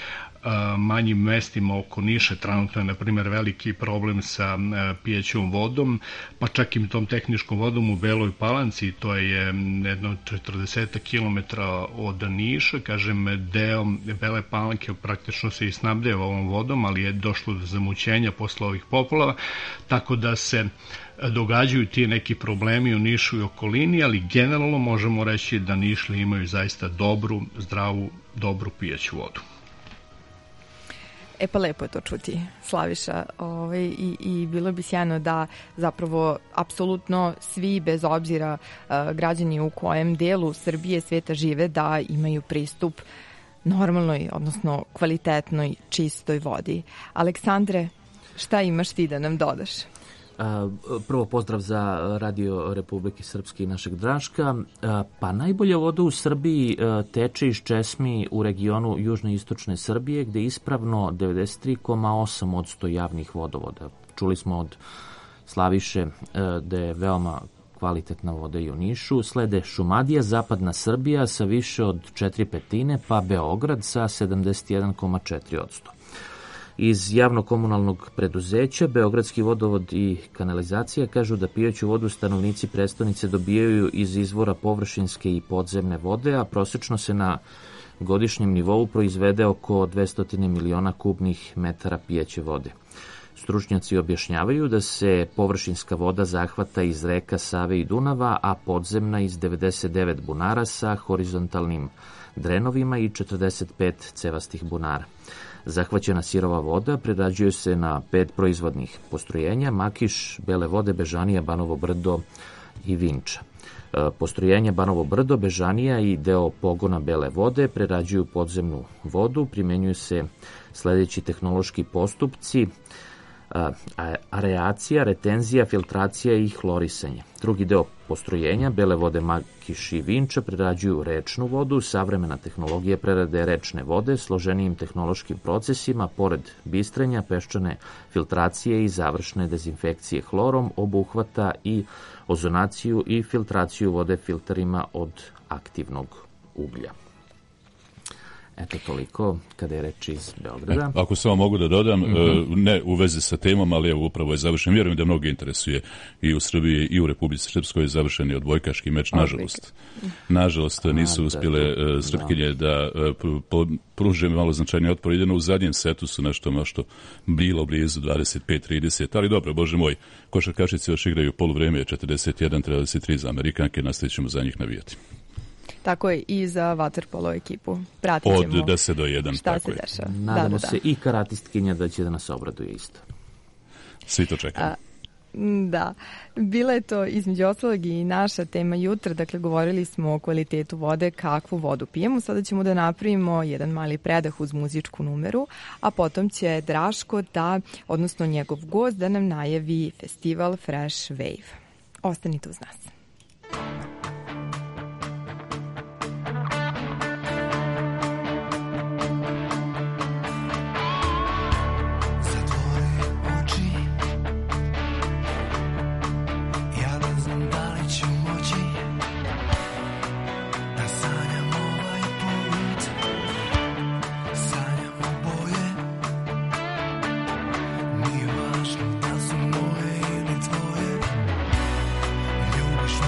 manjim mestima oko Niša. Trenutno je, na primjer, veliki problem sa pijećom vodom, pa čak i tom tehničkom vodom u Beloj Palanci, to je jedno 40 km od Niša, kažem, deo Bele Palanke praktično se i snabdeva ovom vodom, ali je došlo do zamućenja posle ovih poplava, tako da se događaju ti neki problemi u Nišu i okolini, ali generalno možemo reći da Nišli imaju zaista dobru, zdravu, dobru pijeću vodu. Pa lepo je to čuti, Slaviša, i bilo bi sjajno da zapravo apsolutno svi, bez obzira građani u kojem delu Srbije, sveta žive, da imaju pristup normalnoj, odnosno kvalitetnoj, čistoj vodi. Aleksandre, šta imaš ti da nam dodaš? Prvo pozdrav za Radio Republike Srpske i našeg Draška. Pa najbolja voda u Srbiji teče iz česmi u regionu južno-istočne Srbije, gde je ispravno 93,8% javnih vodovoda. Čuli smo od Slaviše da je veoma kvalitetna voda i u Nišu. Slede Šumadija, zapadna Srbija sa više od 4/5, pa Beograd sa 71,4%. Iz javno-komunalnog preduzeća Beogradski vodovod i kanalizacija kažu da pijaću vodu stanovnici prestonice dobijaju iz izvora površinske i podzemne vode, a prosečno se na godišnjem nivou proizvede oko 200 miliona kubnih metara pijaće vode. Stručnjaci objašnjavaju da se površinska voda zahvata iz reka Save i Dunava, a podzemna iz 99 bunara sa horizontalnim drenovima i 45 cevastih bunara. Zahvaćena sirova voda prerađuje se na 5 proizvodnih postrojenja: Makiš, Bele Vode, Bežanija, Banovo Brdo i Vinča. Postrojenja Banovo Brdo, Bežanija i deo pogona Bele Vode prerađuju podzemnu vodu. Primenjuju se sledeći tehnološki postupci: areacija, retenzija, filtracija i hlorisanje. Drugi deo postrojenja, Bele Vode, Makiš i Vinča, prerađuju rečnu vodu. Savremena tehnologija prerade rečne vode složenijim tehnološkim procesima, pored bistrenja, peščane filtracije i završne dezinfekcije hlorom, obuhvata i ozonaciju i filtraciju vode filterima od aktivnog uglja. Eto toliko kada je reč iz Beograda. Ako samo mogu da dodam, ne u vezi sa temom, ali evo upravo je završen. Vjerujem da mnogo interesuje i u Srbiji i u Republici Srpskoj je završen je odbojkaški meč, nažalost. Nažalost nisu uspjele Srpkinje da pruže malo značajni otpor. Jedino u zadnjem setu su nešto bilo blizu 25-30, ali dobro, bože moj, košarkašice još igraju poluvreme 41-33 za Amerikanke, nastavit ćemo za njih navijati. Tako je i za vaterpolo ekipu. Pratit ćemo od 10 do 1. Šta se dešava. Nadamo se i karatistkinja da će da nas obraduje isto. Svi to čekamo. Da, bila je to između ostalog i naša tema jutra, dakle govorili smo o kvalitetu vode, kakvu vodu pijemo. Sada ćemo da napravimo jedan mali predah uz muzičku numeru, a potom će Draško odnosno njegov gost da nam najavi festival Fresh Wave. Ostanite uz nas. Ljubiš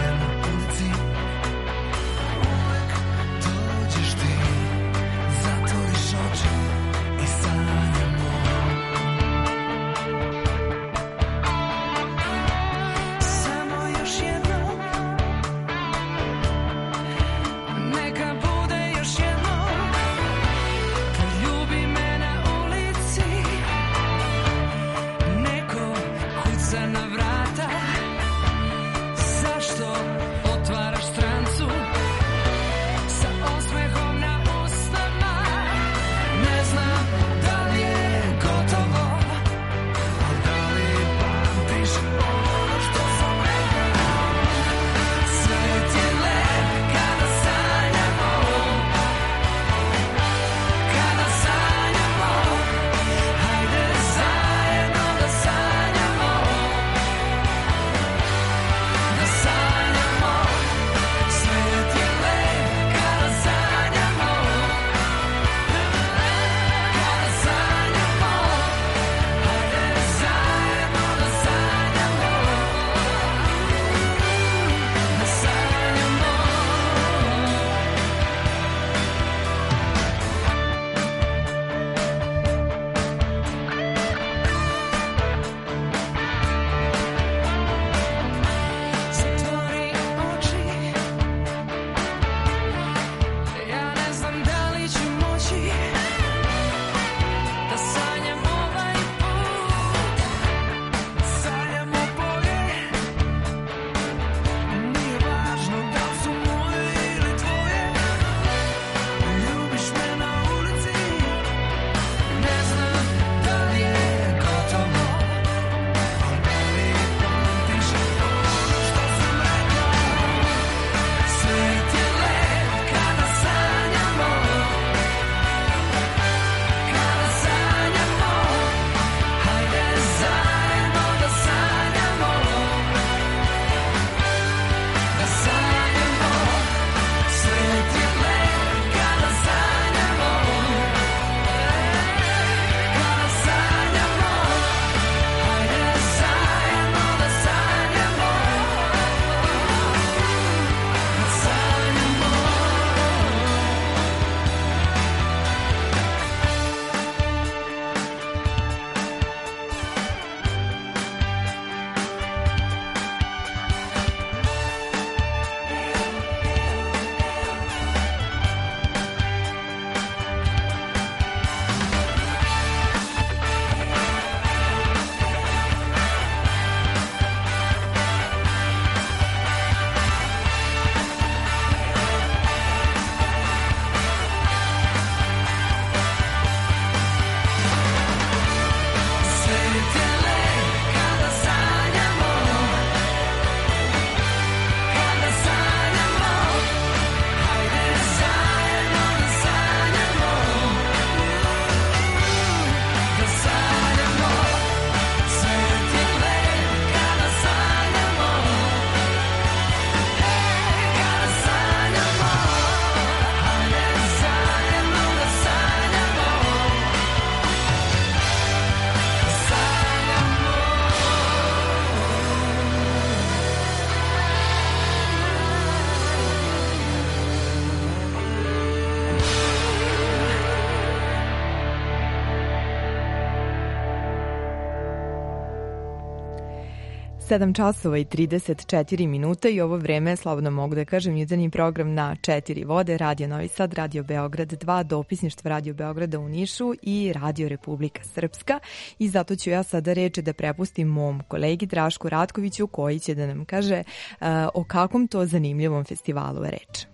7 časova i 34 minuta i ovo vreme, slobodno mogu da kažem, jutarnji program na 4 vode, Radio Novi Sad, Radio Beograd 2, dopisništvo Radio Beograda u Nišu i Radio Republika Srpska. I zato ću ja sada reći da prepustim mom kolegi Drašku Ratkoviću koji će da nam kaže o kakvom to zanimljivom festivalu je reč.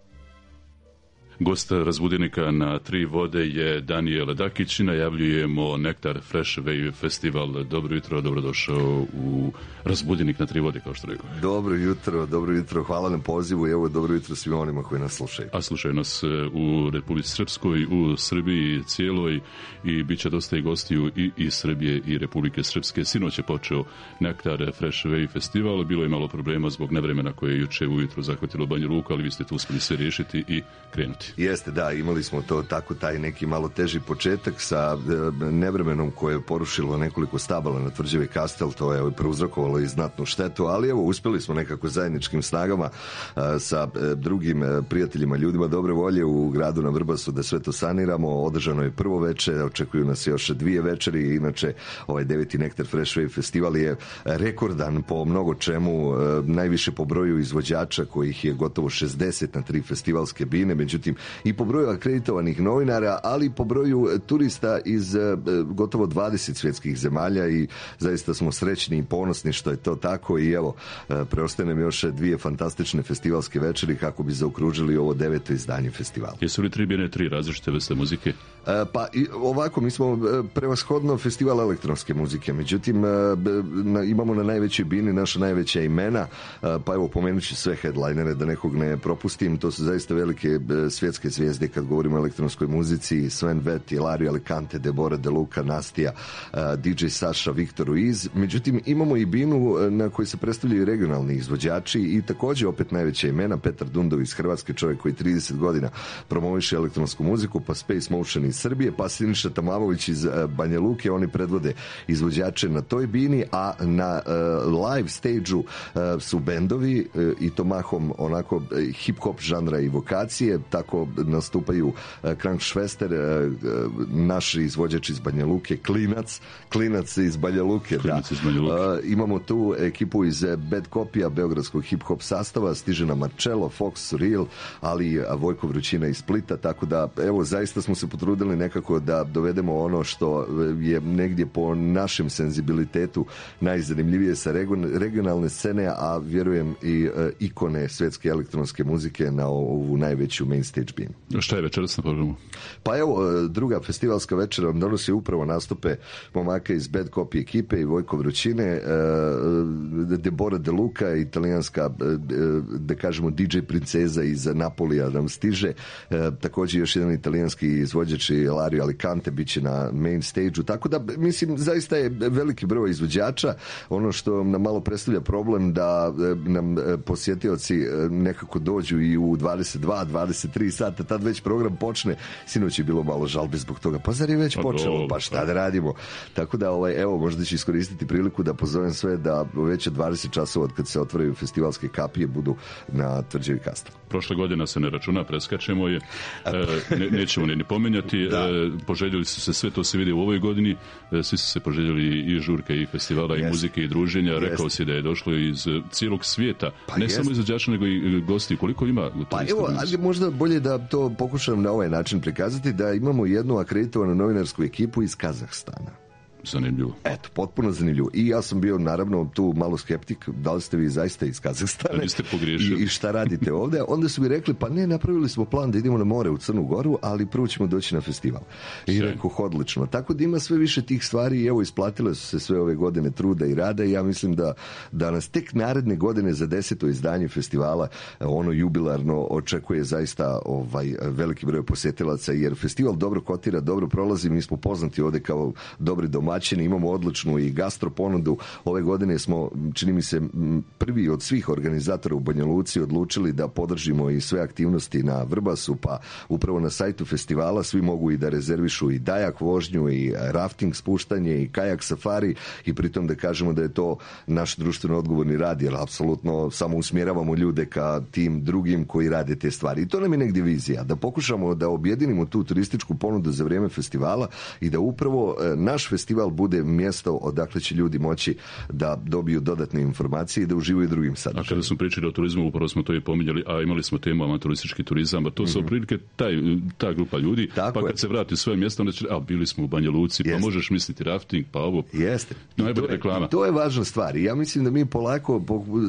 Gost Razbudenika na 3 vode je Danijel Dakić i najavljujemo Nektar Fresh Wave Festival. Dobro jutro, dobrodošao u Razbudenik na 3 vode, kao što rekao. Dobro jutro, hvala na pozivu i evo dobro jutro svima onima koji nas slušaju. A slušaju nas u Republici Srpskoj, u Srbiji cijeloj i bit će dosta i gostiju i iz Srbije i Republike Srpske. Sinoć je počeo Nektar Fresh Wave Festival, bilo je malo problema zbog nevremena koje je juče ujutro zahvatilo Banja Luku, ali vi ste tu uspjeli sve riješiti i krenuti. Jeste, da, imali smo to tako taj neki malo teži početak sa nevremenom koje je porušilo nekoliko stabala na tvrđavi Kastel, to je prouzrokovalo i znatnu štetu, ali evo uspjeli smo nekako zajedničkim snagama sa drugim prijateljima, ljudima dobre volje u gradu na Vrbasu da sve to saniramo. Održano je prvo večer, očekuju nas još 2 večeri, inače ovaj 9. Nektar Fresh Wave Festival je rekordan po mnogo čemu, najviše po broju izvođača kojih je gotovo 60 na 3 festivalske bine, međutim i po broju akreditovanih novinara, ali i po broju turista iz gotovo 20 svjetskih zemalja i zaista smo srećni i ponosni što je to tako i evo, preostaje nam još 2 fantastične festivalske večeri kako bi zaokružili ovo 9. izdanje festivala. Jesu li 3 bine 3 različite vrste muzike? Pa ovako, mi smo prevashodno festival elektronske muzike, međutim imamo na najvećoj bini naša najveća imena, pa evo pomenući sve headlinere da nekog ne propustim, to su zaista velike svjetske zvijezde kad govorimo o elektronskoj muzici, Sven Vett, Ilario Alicante, Deborah De Luca, Nastija, DJ Saša, Viktor Ruiz. Međutim, imamo i binu na kojoj se predstavljaju regionalni izvođači i također opet najveća imena, Petar Dundov iz Hrvatske, čovjek koji 30 godina promoviše elektronsku muziku, pa Space Motion iz Srbije, pa Siniša Tamamović iz Banja Luke, oni predvode izvođače na toj bini, a na live stage-u su bendovi i to mahom onako hip-hop žanra i vokacije, tako nastupaju Krank Švester, naš izvođač iz Banja Luke, Klinac iz Banja Luke, da. Imamo tu ekipu iz Bad Copy-a, beogradskog hip-hop sastava, stiže nam Marcello, Fox, Surreal, ali Vojko Vrućina iz Splita, tako da evo zaista smo se potrudili nekako da dovedemo ono što je negdje po našem senzibilitetu najzanimljivije sa regionalne scene, a vjerujem i ikone svjetske elektronske muzike na ovu najveću main stage bin. Šta je večeras na programu? Pa evo, druga festivalska večera vam donosi upravo nastupe momaka iz Bad Copy ekipe i Vojko Vrućine, Deborah De Luca, italijanska, da kažemo, DJ princeza iz Napolija nam stiže, također još jedan italijanski izvođač Ilario Alicante bit će na main stage-u, tako da mislim zaista je veliki broj izvođača. Ono što nam malo predstavlja problem da nam posjetioci nekako dođu i u 22-23 sata, tad već program počne. Sinoć je bilo malo žalbe zbog toga, pa zar je već počelo, pa šta da radimo. Tako da evo, možda ću iskoristiti priliku da pozovem sve da već 20 časova od kad se otvaraju festivalske kapije budu na tvrđavi Kastel. Prošle godine se ne računa, preskačemo je, nećemo ni pomenjati. Poželjeli su se, sve to se vidi u ovoj godini, svi su se poželjeli i žurke i festivala i muzike i druženja. Rekao si da je došlo iz cijelog svijeta, ne samo izvođača nego i gosti. Koliko ima? Pa evo, ali možda bolje da to pokušam na ovaj način prikazati, da imamo jednu akreditovanu novinarsku ekipu iz Kazahstana. Zanimljivo. Eto, potpuno zanimljivo. I ja sam bio naravno tu malo skeptik, da li ste vi zaista iz Kazahstana i šta radite ovdje. Onda su mi rekli, pa ne, napravili smo plan da idemo na more u Crnu Goru, ali prvo ćemo doći na festival. I rekao, odlično. Tako da ima sve više tih stvari i evo, isplatile su se sve ove godine truda i rada i ja mislim da nas tek naredne godine za 10. izdanje festivala, ono jubilarno, očekuje zaista veliki broj posjetilaca, jer festival dobro kotira, dobro prolazi, mi smo poznati ovdje kao dobri domaćini, imamo odličnu i gastro ponudu. Ove godine smo, čini mi se, prvi od svih organizatora u Banja Luci odlučili da podržimo i sve aktivnosti na Vrbasu, pa upravo na sajtu festivala svi mogu i da rezervišu i dajak vožnju i rafting spuštanje i kajak safari i pritom da kažemo da je to naš društveno odgovorni rad, jer apsolutno samo usmjeravamo ljude ka tim drugim koji rade te stvari. I to nam je negdje vizija, da pokušamo da objedinimo tu turističku ponudu za vrijeme festivala i da upravo naš festival festival bude mjesto odakle će ljudi moći da dobiju dodatne informacije i da uživaju drugim sadržajima. A kada smo pričali o turizmu, upravo smo to i pominjali, a imali smo temu amaturistički turizam, a to su otprilike ta grupa ljudi, pa kad se vrati u svoje mjesto, onda će, bili smo u Banja Luci, pa možeš misliti rafting, pa ovo. Jeste. Najbolja reklama. To je važna stvar i ja mislim da mi polako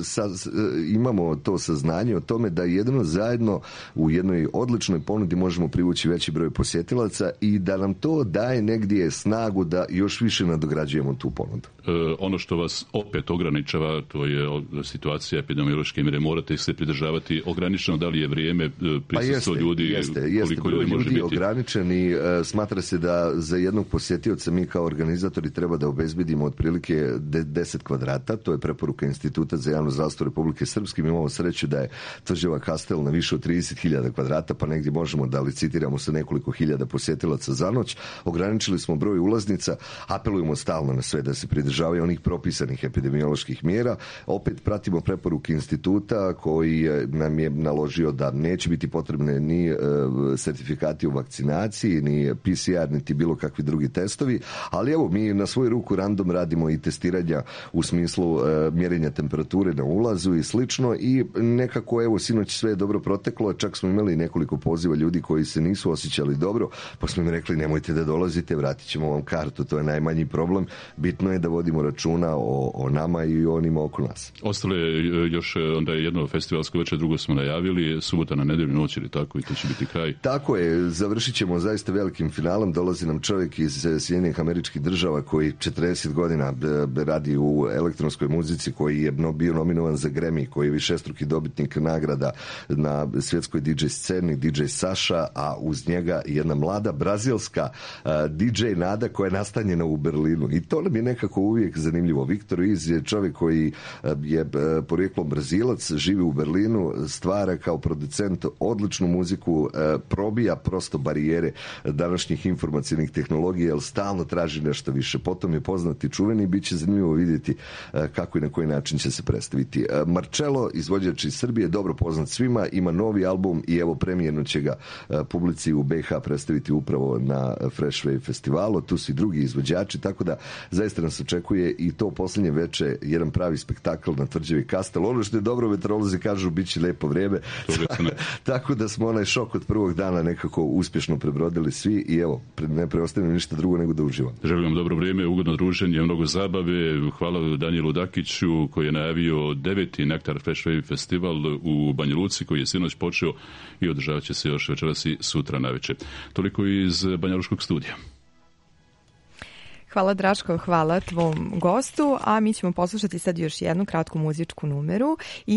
imamo to saznanje o tome da jedino zajedno u jednoj odličnoj ponudi možemo privući veći broj posjetilaca i da nam to daje negdje snagu da još više nadograđujemo tu ponudu. Ono što vas opet ograničava, to je situacija epidemiološke mjere, morate se pridržavati ograničeno, da li je vrijeme, prisustvo ljudi, koliko ljudi može biti? Ograničeni, smatra se da za jednog posjetioca mi kao organizatori treba da obezbedimo otprilike 10 kvadrata, to je preporuka Instituta za javno zdravstvo Republike Srpske. Mi imamo sreću da je Tvrđava Kastel na više od 30.000 kvadrata, pa negdje možemo da licitiramo sa nekoliko hiljada posjetilaca za noć. Ograničili smo broj ulaznica, apelujemo stalno na sve da se pridržavaju onih propisanih epidemioloških mjera. Opet pratimo preporuke instituta koji nam je naložio da neće biti potrebne ni sertifikati o vakcinaciji, ni PCR, niti bilo kakvi drugi testovi, ali evo mi na svoju ruku random radimo i testiranja u smislu mjerenja temperature na ulazu i slično i nekako evo sinoć sve je dobro proteklo, čak smo imali nekoliko poziva ljudi koji se nisu osjećali dobro, pa smo im rekli nemojte da dolazite, vratit ćemo vam kartu, to je najmanji problem, bitno je da vodimo računa o nama i o onima oko nas. Ostalo je još onda jedno festivalsko večer, drugo smo najavili, subota na nedelju noć ili tako i to će biti kraj. Tako je, završit ćemo zaista velikim finalom, dolazi nam čovjek iz Sjedinjenih Američkih Država koji 40 godina radi u elektronskoj muzici, koji je bio nominovan za Grammy, koji je višestruki dobitnik nagrada na svjetskoj DJ sceni, DJ Saša, a uz njega jedna mlada brazilska DJ Nada koja je nastanjena u Berlinu. I to nam je nekako uvijek zanimljivo. Viktor Iz je čovjek koji je porijeklom Brazilac, živi u Berlinu, stvara kao producent odličnu muziku, probija prosto barijere današnjih informacijnih tehnologija, jer stalno traži nešto više. Potom je poznat i čuveni, bit će zanimljivo vidjeti kako i na koji način će se predstaviti. Marcello, izvođač iz Srbije, dobro poznat svima, ima novi album i evo premijerno će ga publici u BiH predstaviti upravo na Fresh Wave festivalu. Tu su i drugi izvođači, tako da zaista nas očekuje i to posljednje veče jedan pravi spektakl na Tvrđavi Kastel. Ono što je dobro, meteorolozi kažu bit će lepo vrijeme, tako da smo onaj šok od prvog dana nekako uspješno prebrodili svi i evo, ne preostaje ništa drugo nego da uživamo. Želim vam dobro vrijeme, ugodno druženje, mnogo zabave. Hvala Danielu Dakiću koji je najavio 9. Nektar Fresh Wave festival u Banja Luci koji je sinoć počeo i održavat će se još večeras i sutra navečer. Toliko iz Banja Lučkog studija. Hvala Draško, hvala tvom gostu, a mi ćemo poslušati sad još jednu kratku muzičku numeru i